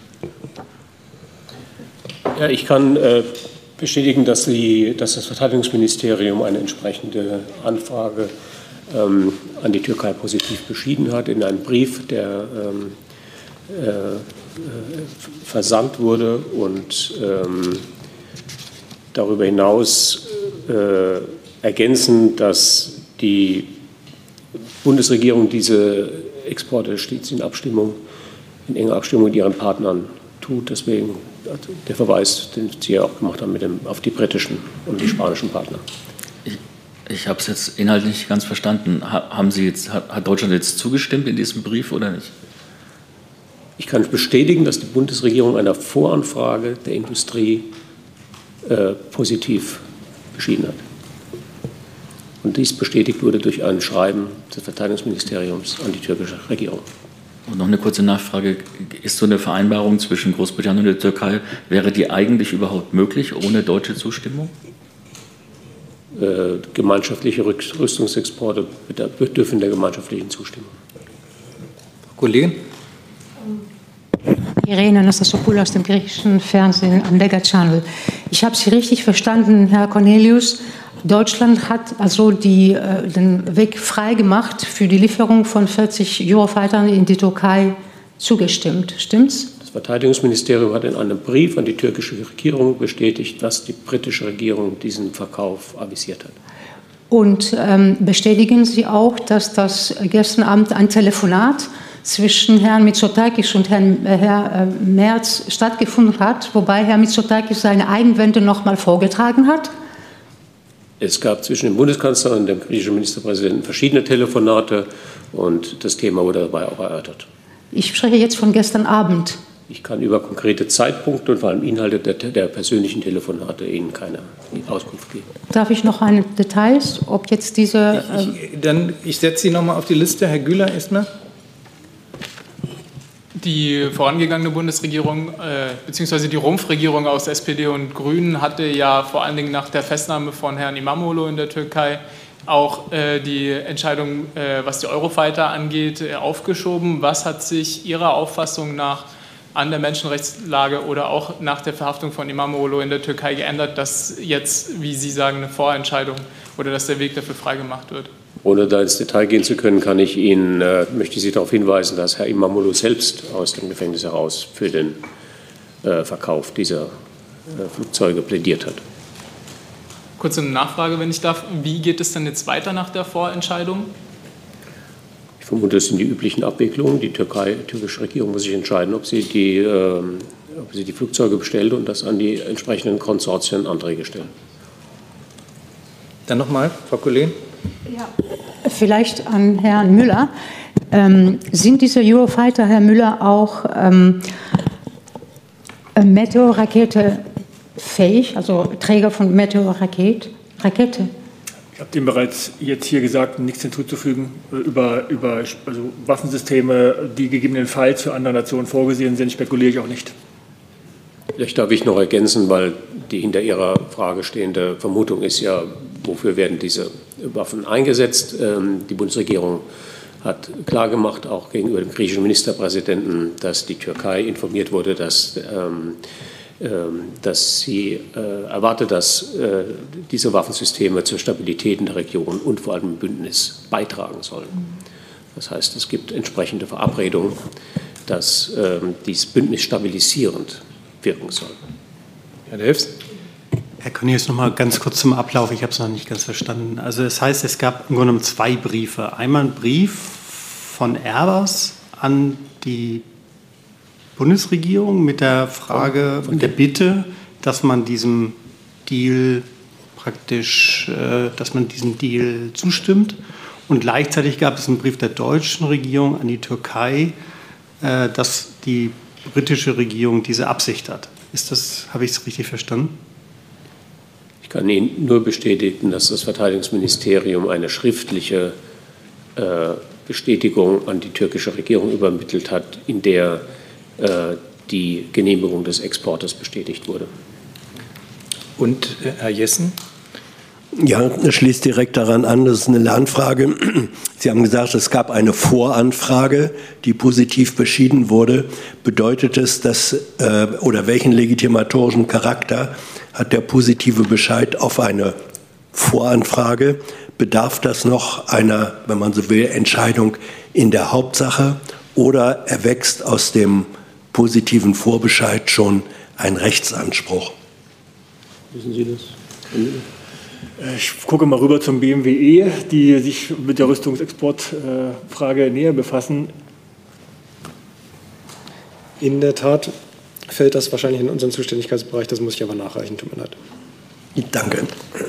Ja, ich kann äh, bestätigen, dass, die, dass das Verteidigungsministerium eine entsprechende Anfrage ähm, an die Türkei positiv beschieden hat in einem Brief, der ähm, äh, versandt wurde und ähm, darüber hinaus äh, ergänzen, dass die Bundesregierung diese Exporte stets in Abstimmung, in enger Abstimmung mit ihren Partnern tut. Deswegen der Verweis, den Sie ja auch gemacht haben, mit dem, auf die britischen und die spanischen Partner. Ich, ich habe es jetzt inhaltlich nicht ganz verstanden. Haben Sie jetzt, hat, hat Deutschland jetzt zugestimmt in diesem Brief oder nicht? Ich kann bestätigen, dass die Bundesregierung einer Voranfrage der Industrie Äh, positiv beschieden hat. Und dies bestätigt wurde durch ein Schreiben des Verteidigungsministeriums an die türkische Regierung. Und noch eine kurze Nachfrage. Ist so eine Vereinbarung zwischen Großbritannien und der Türkei, wäre die eigentlich überhaupt möglich ohne deutsche Zustimmung? Äh, gemeinschaftliche Rüstungsexporte bedürfen der gemeinschaftlichen Zustimmung. Kollegin? Irene Anastassopoulos aus dem griechischen Fernsehen am Lega Channel. Ich habe Sie richtig verstanden, Herr Cornelius. Deutschland hat also die, äh, den Weg frei gemacht für die Lieferung von vierzig Eurofightern in die Türkei zugestimmt. Stimmt's? Das Verteidigungsministerium hat in einem Brief an die türkische Regierung bestätigt, dass die britische Regierung diesen Verkauf avisiert hat. Und ähm, bestätigen Sie auch, dass das gestern Abend ein Telefonat zwischen Herrn Mitsotakis und Herrn äh, Herr, äh, Merz stattgefunden hat, wobei Herr Mitsotakis seine Einwände noch mal vorgetragen hat? Es gab zwischen dem Bundeskanzler und dem griechischen Ministerpräsidenten verschiedene Telefonate und das Thema wurde dabei auch erörtert. Ich spreche jetzt von gestern Abend. Ich kann über konkrete Zeitpunkte und vor allem Inhalte der, der persönlichen Telefonate Ihnen keine Auskunft geben. Darf ich noch eine Details, ob jetzt diese... Ich, ich, dann, ich setze Sie noch mal auf die Liste. Herr Güler erstmal. Die vorangegangene Bundesregierung äh, bzw. die Rumpfregierung aus S P D und Grünen hatte ja vor allen Dingen nach der Festnahme von Herrn İmamoğlu in der Türkei auch äh, die Entscheidung, äh, was die Eurofighter angeht, äh, aufgeschoben. Was hat sich Ihrer Auffassung nach an der Menschenrechtslage oder auch nach der Verhaftung von İmamoğlu in der Türkei geändert, dass jetzt, wie Sie sagen, eine Vorentscheidung oder dass der Weg dafür freigemacht wird? Ohne da ins Detail gehen zu können, kann ich Ihnen, äh, möchte ich Sie darauf hinweisen, dass Herr İmamoğlu selbst aus dem Gefängnis heraus für den äh, Verkauf dieser äh, Flugzeuge plädiert hat. Kurze Nachfrage, wenn ich darf. Wie geht es denn jetzt weiter nach der Vorentscheidung? Ich vermute, das sind die üblichen Abwicklungen. Die Türkei, die türkische Regierung muss sich entscheiden, ob sie die, äh, ob sie die Flugzeuge bestellt und das an die entsprechenden Konsortien Anträge stellen. Dann nochmal, Frau Kollegin. Ja. Vielleicht an Herrn Müller. Ähm, sind diese Eurofighter, Herr Müller, auch ähm, Meteorrakete fähig, also Träger von Meteorrakete? Rakete? Ich habe dem bereits jetzt hier gesagt, nichts hinzuzufügen über, über also Waffensysteme, die gegebenenfalls für andere Nationen vorgesehen sind, spekuliere ich auch nicht. Vielleicht darf ich noch ergänzen, weil die hinter Ihrer Frage stehende Vermutung ist ja, wofür werden diese Waffen eingesetzt? Die Bundesregierung hat klargemacht, auch gegenüber dem griechischen Ministerpräsidenten, dass die Türkei informiert wurde, dass, ähm, dass sie äh, erwartet, dass äh, diese Waffensysteme zur Stabilität in der Region und vor allem im Bündnis beitragen sollen. Das heißt, es gibt entsprechende Verabredungen, dass äh, dieses Bündnis stabilisierend wirken soll. Herr Delfs. Herr Cornelius, noch mal ganz kurz zum Ablauf. Ich habe es noch nicht ganz verstanden. Also das heißt, es gab im Grunde genommen zwei Briefe. Einmal ein Brief von Airbus an die Bundesregierung mit der Frage und der Bitte, dass man diesem Deal praktisch, äh, dass man diesem Deal zustimmt. Und gleichzeitig gab es einen Brief der deutschen Regierung an die Türkei, äh, dass die britische Regierung diese Absicht hat. Ist das, habe ich es richtig verstanden? Ich kann Ihnen nur bestätigen, dass das Verteidigungsministerium eine schriftliche äh, Bestätigung an die türkische Regierung übermittelt hat, in der äh, die Genehmigung des Exportes bestätigt wurde. Und äh, Herr Jessen? Ja, das schließt direkt daran an, das ist eine Lernfrage. Sie haben gesagt, es gab eine Voranfrage, die positiv beschieden wurde. Bedeutet es, dass, äh, oder welchen legitimatorischen Charakter hat der positive Bescheid auf eine Voranfrage? Bedarf das noch einer, wenn man so will, Entscheidung in der Hauptsache oder erwächst aus dem positiven Vorbescheid schon ein Rechtsanspruch? Wissen Sie das? Ich gucke mal rüber zum B M W E, die sich mit der Rüstungsexportfrage näher befassen. In der Tat fällt das wahrscheinlich in unseren Zuständigkeitsbereich, das muss ich aber nachreichen, tut mir leid. Danke.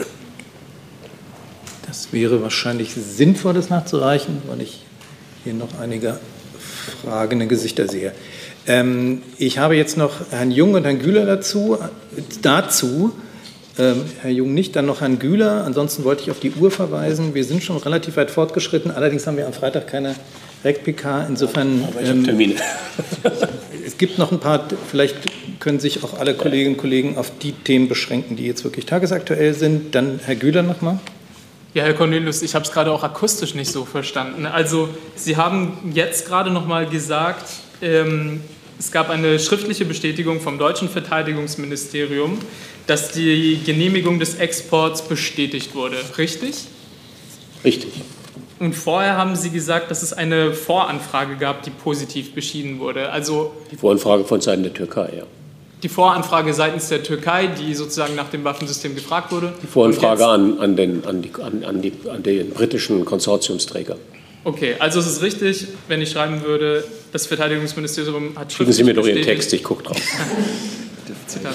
Das wäre wahrscheinlich sinnvoll, das nachzureichen, weil ich hier noch einige fragende Gesichter sehe. Ähm, ich habe jetzt noch Herrn Jung und Herrn Güler dazu. dazu Ähm, Herr Jung nicht, dann noch Herrn Güler. Ansonsten wollte ich auf die Uhr verweisen. Wir sind schon relativ weit fortgeschritten. Allerdings haben wir am Freitag keine Rec-P K. Insofern, aber ich habe Termine. Es gibt noch ein paar, vielleicht können sich auch alle Kolleginnen und Kollegen auf die Themen beschränken, die jetzt wirklich tagesaktuell sind. Dann Herr Güler noch mal. Ja, Herr Cornelius, ich habe es gerade auch akustisch nicht so verstanden. Also Sie haben jetzt gerade noch mal gesagt, ähm, es gab eine schriftliche Bestätigung vom deutschen Verteidigungsministerium, dass die Genehmigung des Exports bestätigt wurde. Richtig? Richtig. Und vorher haben Sie gesagt, dass es eine Voranfrage gab, die positiv beschieden wurde. Also die Voranfrage von Seiten der Türkei, ja. Die Voranfrage seitens der Türkei, die sozusagen nach dem Waffensystem gefragt wurde. Die Voranfrage an, an, den, an, die, an, an, die, an den britischen Konsortiumsträger. Okay, also es ist richtig, wenn ich schreiben würde, das Verteidigungsministerium hat Schicken Sie mir doch Ihren Text, ich gucke drauf. Zitat.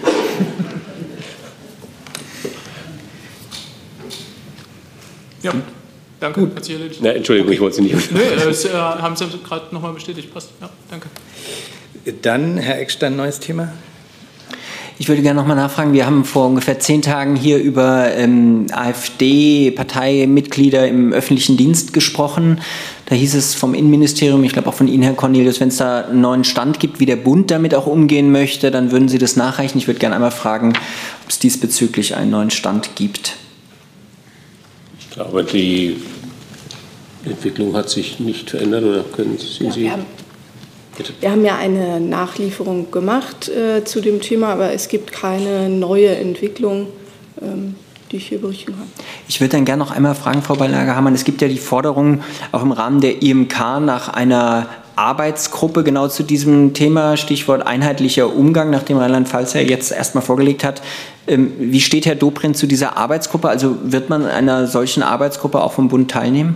Ja, danke. Hat sich erledigt. Na, Entschuldigung, okay. Ich wollte Sie nicht. Nee, das äh, haben Sie gerade nochmal bestätigt. Passt. Ja, danke. Dann, Herr Eckstein, neues Thema. Ich würde gerne noch mal nachfragen, wir haben vor ungefähr zehn Tagen hier über ähm, AfD-Parteimitglieder im öffentlichen Dienst gesprochen. Da hieß es vom Innenministerium, ich glaube auch von Ihnen, Herr Cornelius, wenn es da einen neuen Stand gibt, wie der Bund damit auch umgehen möchte, dann würden Sie das nachreichen. Ich würde gerne einmal fragen, ob es diesbezüglich einen neuen Stand gibt. Ich glaube, die Entwicklung hat sich nicht verändert, oder können Sie ja, sie? Wir haben, Bitte. Wir haben ja eine Nachlieferung gemacht äh, zu dem Thema, aber es gibt keine neue Entwicklung, ähm, die ich hier berichten kann. Ich würde dann gerne noch einmal fragen, Frau Beilager-Hamann, es gibt ja die Forderung auch im Rahmen der I M K nach einer Arbeitsgruppe genau zu diesem Thema, Stichwort einheitlicher Umgang, nachdem Rheinland-Pfalz ja jetzt erstmal vorgelegt hat. Ähm, wie steht Herr Dobrindt zu dieser Arbeitsgruppe? Also wird man an einer solchen Arbeitsgruppe auch vom Bund teilnehmen?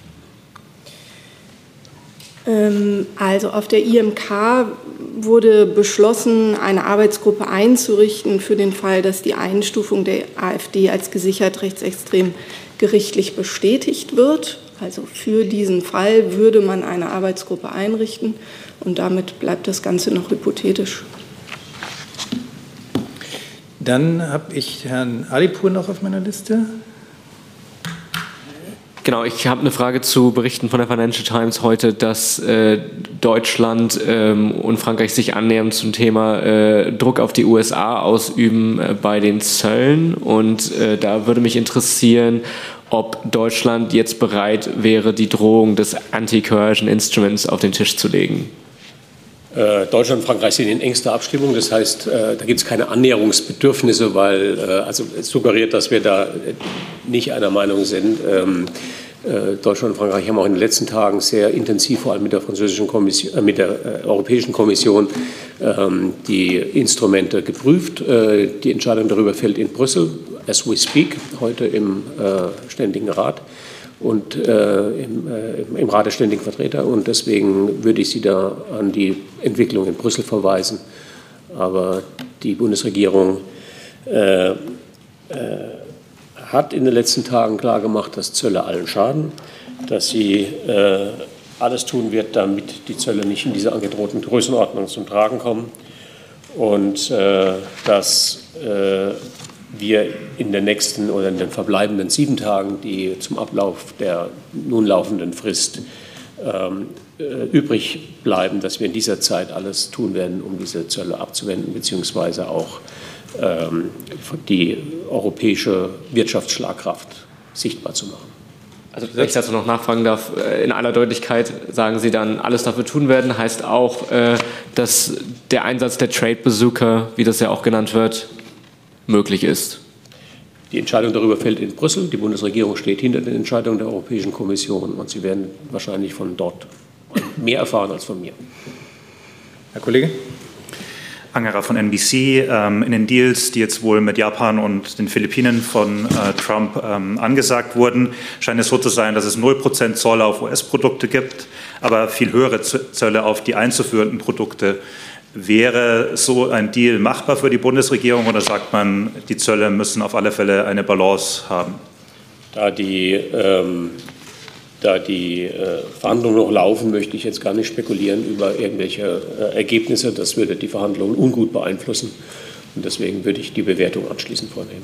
Also auf der I M K wurde beschlossen, eine Arbeitsgruppe einzurichten für den Fall, dass die Einstufung der AfD als gesichert rechtsextrem gerichtlich bestätigt wird. Also für diesen Fall würde man eine Arbeitsgruppe einrichten und damit bleibt das Ganze noch hypothetisch. Dann habe ich Herrn Alipur noch auf meiner Liste. Genau, ich habe eine Frage zu Berichten von der Financial Times heute, dass äh, Deutschland ähm, und Frankreich sich annähern zum Thema äh, Druck auf die U S A ausüben äh, bei den Zöllen. Und äh, da würde mich interessieren, ob Deutschland jetzt bereit wäre, die Drohung des Anti-Coercion Instruments auf den Tisch zu legen. Äh, Deutschland und Frankreich sind in engster Abstimmung. Das heißt, äh, da gibt es keine Annäherungsbedürfnisse, weil äh, also es suggeriert, dass wir da nicht einer Meinung sind. Ähm, äh, Deutschland und Frankreich haben auch in den letzten Tagen sehr intensiv, vor allem mit der französischen Kommission, äh, mit der äh, Europäischen Kommission, ähm, die Instrumente geprüft. Äh, die Entscheidung darüber fällt in Brüssel, as we speak, heute im äh, Ständigen Rat und äh, im, äh, im Rat der Ständigen Vertreter. Und deswegen würde ich Sie da an die Entwicklung in Brüssel verweisen. Aber die Bundesregierung äh, äh, hat in den letzten Tagen klargemacht, dass Zölle allen schaden, dass sie äh, alles tun wird, damit die Zölle nicht in dieser angedrohten Größenordnung zum Tragen kommen und äh, dass äh, wir in den nächsten oder in den verbleibenden sieben Tagen, die zum Ablauf der nun laufenden Frist ähm, äh, übrig bleiben, dass wir in dieser Zeit alles tun werden, um diese Zölle abzuwenden, beziehungsweise auch ähm, die europäische Wirtschaftsschlagkraft sichtbar zu machen. Also wenn ich dazu noch nachfragen darf, in aller Deutlichkeit sagen Sie dann, alles dafür tun werden, heißt auch, dass der Einsatz der Trade-Bazooka, wie das ja auch genannt wird, möglich ist. Die Entscheidung darüber fällt in Brüssel. Die Bundesregierung steht hinter den Entscheidungen der Europäischen Kommission und Sie werden wahrscheinlich von dort mehr erfahren als von mir. Herr Kollege. Angerer von N B C. Ähm, in den Deals, die jetzt wohl mit Japan und den Philippinen von äh, Trump ähm, angesagt wurden, scheint es so zu sein, dass es null Prozent Zoll auf U S-Produkte gibt, aber viel höhere Zölle auf die einzuführenden Produkte. Wäre so ein Deal machbar für die Bundesregierung oder sagt man, die Zölle müssen auf alle Fälle eine Balance haben? Da die, ähm, da die äh, Verhandlungen noch laufen, möchte ich jetzt gar nicht spekulieren über irgendwelche äh, Ergebnisse. Das würde die Verhandlungen ungut beeinflussen. Und deswegen würde ich die Bewertung anschließend vornehmen.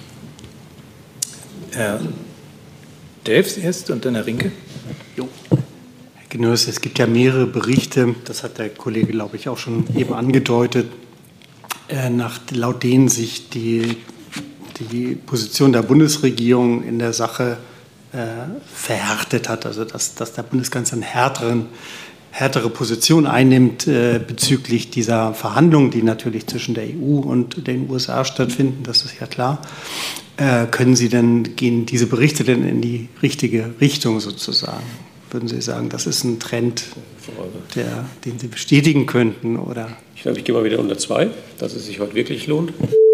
Herr Delfs erst und dann Herr Rinke. Jo. Herr Gnös, es gibt ja mehrere Berichte, das hat der Kollege, glaube ich, auch schon eben angedeutet, äh, nach, laut denen sich die, die Position der Bundesregierung in der Sache äh, verhärtet hat, also dass, dass der Bundeskanzler eine härteren, härtere Position einnimmt äh, bezüglich dieser Verhandlungen, die natürlich zwischen der E U und den U S A stattfinden, das ist ja klar. Äh, können Sie denn, gehen diese Berichte denn in die richtige Richtung sozusagen? Würden Sie sagen, das ist ein Trend, der, den Sie bestätigen könnten? Oder? Ich glaube, ich gehe mal wieder unter zwei, dass es sich heute wirklich lohnt.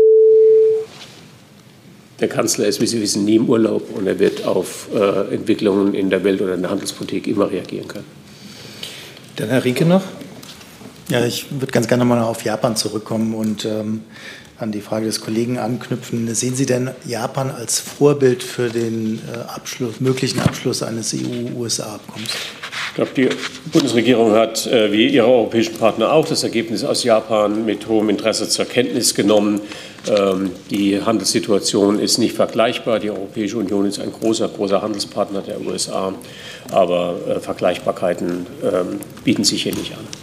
Der Kanzler ist, wie Sie wissen, nie im Urlaub und er wird auf äh, Entwicklungen in der Welt- oder in der Handelspolitik immer reagieren können. Dann Herr Rinke noch. Ja, ich würde ganz gerne mal auf Japan zurückkommen und ähm, an die Frage des Kollegen anknüpfen. Sehen Sie denn Japan als Vorbild für den äh, Abschluss, möglichen Abschluss eines E U-U S A-Abkommens? Ich glaube, die Bundesregierung hat, äh, wie ihre europäischen Partner auch, das Ergebnis aus Japan mit hohem Interesse zur Kenntnis genommen. Ähm, die Handelssituation ist nicht vergleichbar. Die Europäische Union ist ein großer, großer Handelspartner der U S A. Aber äh, Vergleichbarkeiten äh, bieten sich hier nicht an.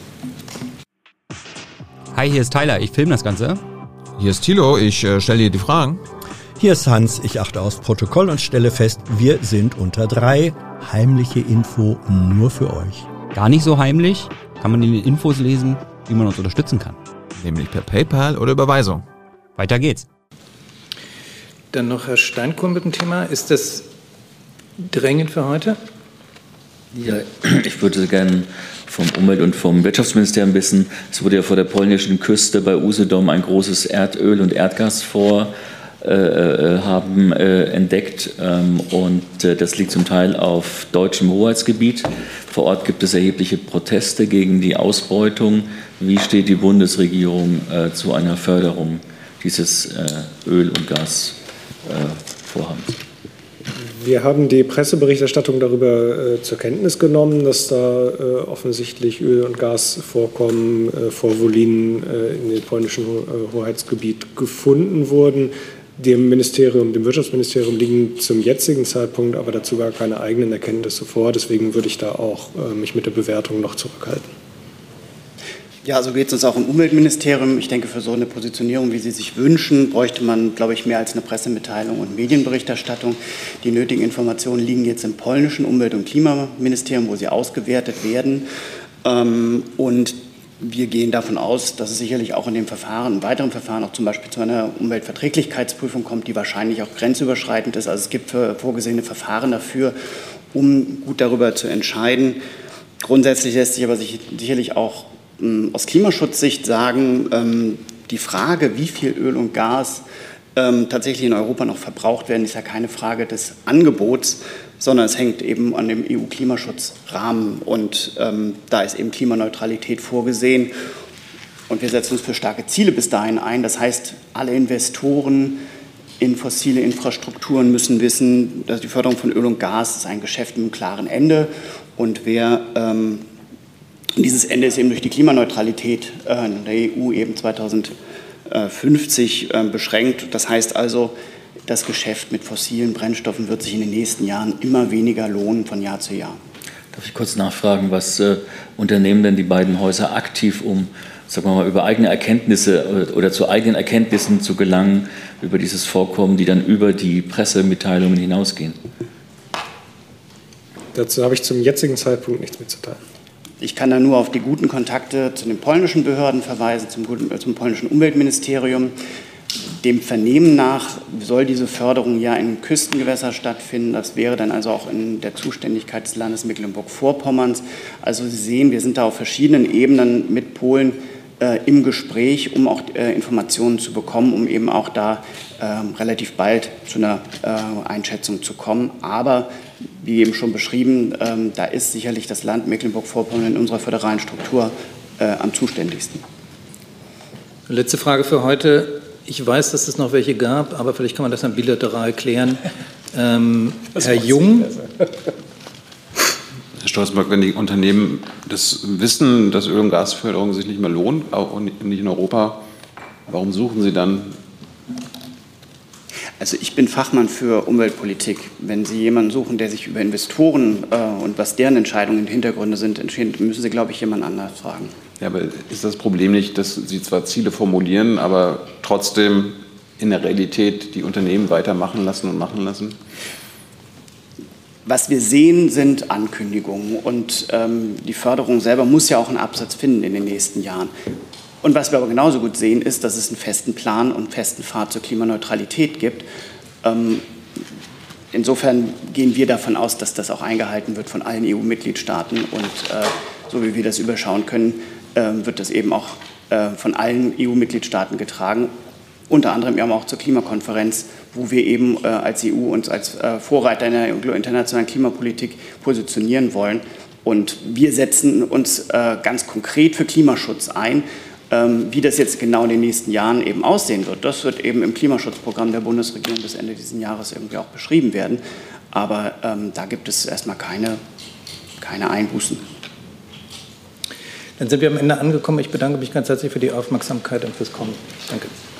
Hi, hier ist Tyler. Ich filme das Ganze. Hier ist Thilo. Ich äh, stelle dir die Fragen. Hier ist Hans. Ich achte aufs Protokoll und stelle fest, wir sind unter drei. Heimliche Info nur für euch. Gar nicht so heimlich, kann man in den Infos lesen, wie man uns unterstützen kann. Nämlich per PayPal oder Überweisung. Weiter geht's. Dann noch Herr Steinkorn mit dem Thema. Ist das drängend für heute? Ja, ich würde gerne vom Umwelt- und vom Wirtschaftsministerium wissen, es wurde ja vor der polnischen Küste bei Usedom ein großes Erdöl- und Erdgasvorhaben äh, haben, äh, entdeckt ähm, und äh, das liegt zum Teil auf deutschem Hoheitsgebiet. Vor Ort gibt es erhebliche Proteste gegen die Ausbeutung. Wie steht die Bundesregierung äh, zu einer Förderung dieses äh, Öl- und Gasvorhabens? Äh, Wir haben die Presseberichterstattung darüber äh, zur Kenntnis genommen, dass da äh, offensichtlich Öl- und Gasvorkommen äh, vor Wolin äh, in dem polnischen äh, Hoheitsgebiet gefunden wurden. Dem Ministerium, dem Wirtschaftsministerium liegen zum jetzigen Zeitpunkt aber dazu gar keine eigenen Erkenntnisse vor. Deswegen würde ich da auch äh, mich mit der Bewertung noch zurückhalten. Ja, so geht es uns auch im Umweltministerium. Ich denke, für so eine Positionierung, wie Sie sich wünschen, bräuchte man, glaube ich, mehr als eine Pressemitteilung und Medienberichterstattung. Die nötigen Informationen liegen jetzt im polnischen Umwelt- und Klimaministerium, wo sie ausgewertet werden. Und wir gehen davon aus, dass es sicherlich auch in dem Verfahren, in weiteren Verfahren auch zum Beispiel zu einer Umweltverträglichkeitsprüfung kommt, die wahrscheinlich auch grenzüberschreitend ist. Also es gibt vorgesehene Verfahren dafür, um gut darüber zu entscheiden. Grundsätzlich lässt sich aber sicherlich auch aus Klimaschutzsicht sagen, die Frage, wie viel Öl und Gas tatsächlich in Europa noch verbraucht werden, ist ja keine Frage des Angebots, sondern es hängt eben an dem E U-Klimaschutzrahmen. Und ähm, da ist eben Klimaneutralität vorgesehen. Und wir setzen uns für starke Ziele bis dahin ein. Das heißt, alle Investoren in fossile Infrastrukturen müssen wissen, dass die Förderung von Öl und Gas ist ein Geschäft mit einem klaren Ende. Und wer ähm, dieses Ende ist eben durch die Klimaneutralität äh, in der E U eben zweitausendfünfzig äh, beschränkt. Das heißt also, das Geschäft mit fossilen Brennstoffen wird sich in den nächsten Jahren immer weniger lohnen von Jahr zu Jahr. Darf ich kurz nachfragen, was äh, unternehmen denn die beiden Häuser aktiv, um, sagen wir mal, über eigene Erkenntnisse oder, oder zu eigenen Erkenntnissen zu gelangen über dieses Vorkommen, die dann über die Pressemitteilungen hinausgehen? Dazu habe ich zum jetzigen Zeitpunkt nichts mitzuteilen. Ich kann da nur auf die guten Kontakte zu den polnischen Behörden verweisen, zum, zum polnischen Umweltministerium. Dem Vernehmen nach soll diese Förderung ja in Küstengewässern stattfinden. Das wäre dann also auch in der Zuständigkeit des Landes Mecklenburg-Vorpommerns. Also Sie sehen, wir sind da auf verschiedenen Ebenen mit Polen äh, im Gespräch, um auch äh, Informationen zu bekommen, um eben auch da äh, relativ bald zu einer äh, Einschätzung zu kommen. Aber wie eben schon beschrieben, äh, da ist sicherlich das Land Mecklenburg-Vorpommern in unserer föderalen Struktur äh, am zuständigsten. Letzte Frage für heute. Ich weiß, dass es noch welche gab, aber vielleicht kann man das dann bilateral klären. Ähm, Herr Jung. Herr Stolzenberg, wenn die Unternehmen das wissen, dass Öl- und Gasförderung sich nicht mehr lohnt, auch nicht in Europa, warum suchen sie dann? Also ich bin Fachmann für Umweltpolitik. Wenn Sie jemanden suchen, der sich über Investoren äh, und was deren Entscheidungen und Hintergründe sind, entscheidet, müssen Sie, glaube ich, jemand anders fragen. Ja, aber ist das Problem nicht, dass Sie zwar Ziele formulieren, aber trotzdem in der Realität die Unternehmen weitermachen lassen und machen lassen? Was wir sehen, sind Ankündigungen. Und ähm, die Förderung selber muss ja auch einen Absatz finden in den nächsten Jahren. Und was wir aber genauso gut sehen, ist, dass es einen festen Plan und einen festen Pfad zur Klimaneutralität gibt. Ähm, insofern gehen wir davon aus, dass das auch eingehalten wird von allen E U-Mitgliedstaaten. Und äh, so wie wir das überschauen können, äh, wird das eben auch äh, von allen E U-Mitgliedstaaten getragen. Unter anderem eben auch zur Klimakonferenz, wo wir eben äh, als E U uns als äh, Vorreiter in der internationalen Klimapolitik positionieren wollen. Und wir setzen uns äh, ganz konkret für Klimaschutz ein. Wie das jetzt genau in den nächsten Jahren eben aussehen wird, das wird eben im Klimaschutzprogramm der Bundesregierung bis Ende dieses Jahres irgendwie auch beschrieben werden. Aber ähm, da gibt es erstmal keine, keine Einbußen. Dann sind wir am Ende angekommen. Ich bedanke mich ganz herzlich für die Aufmerksamkeit und fürs Kommen. Danke.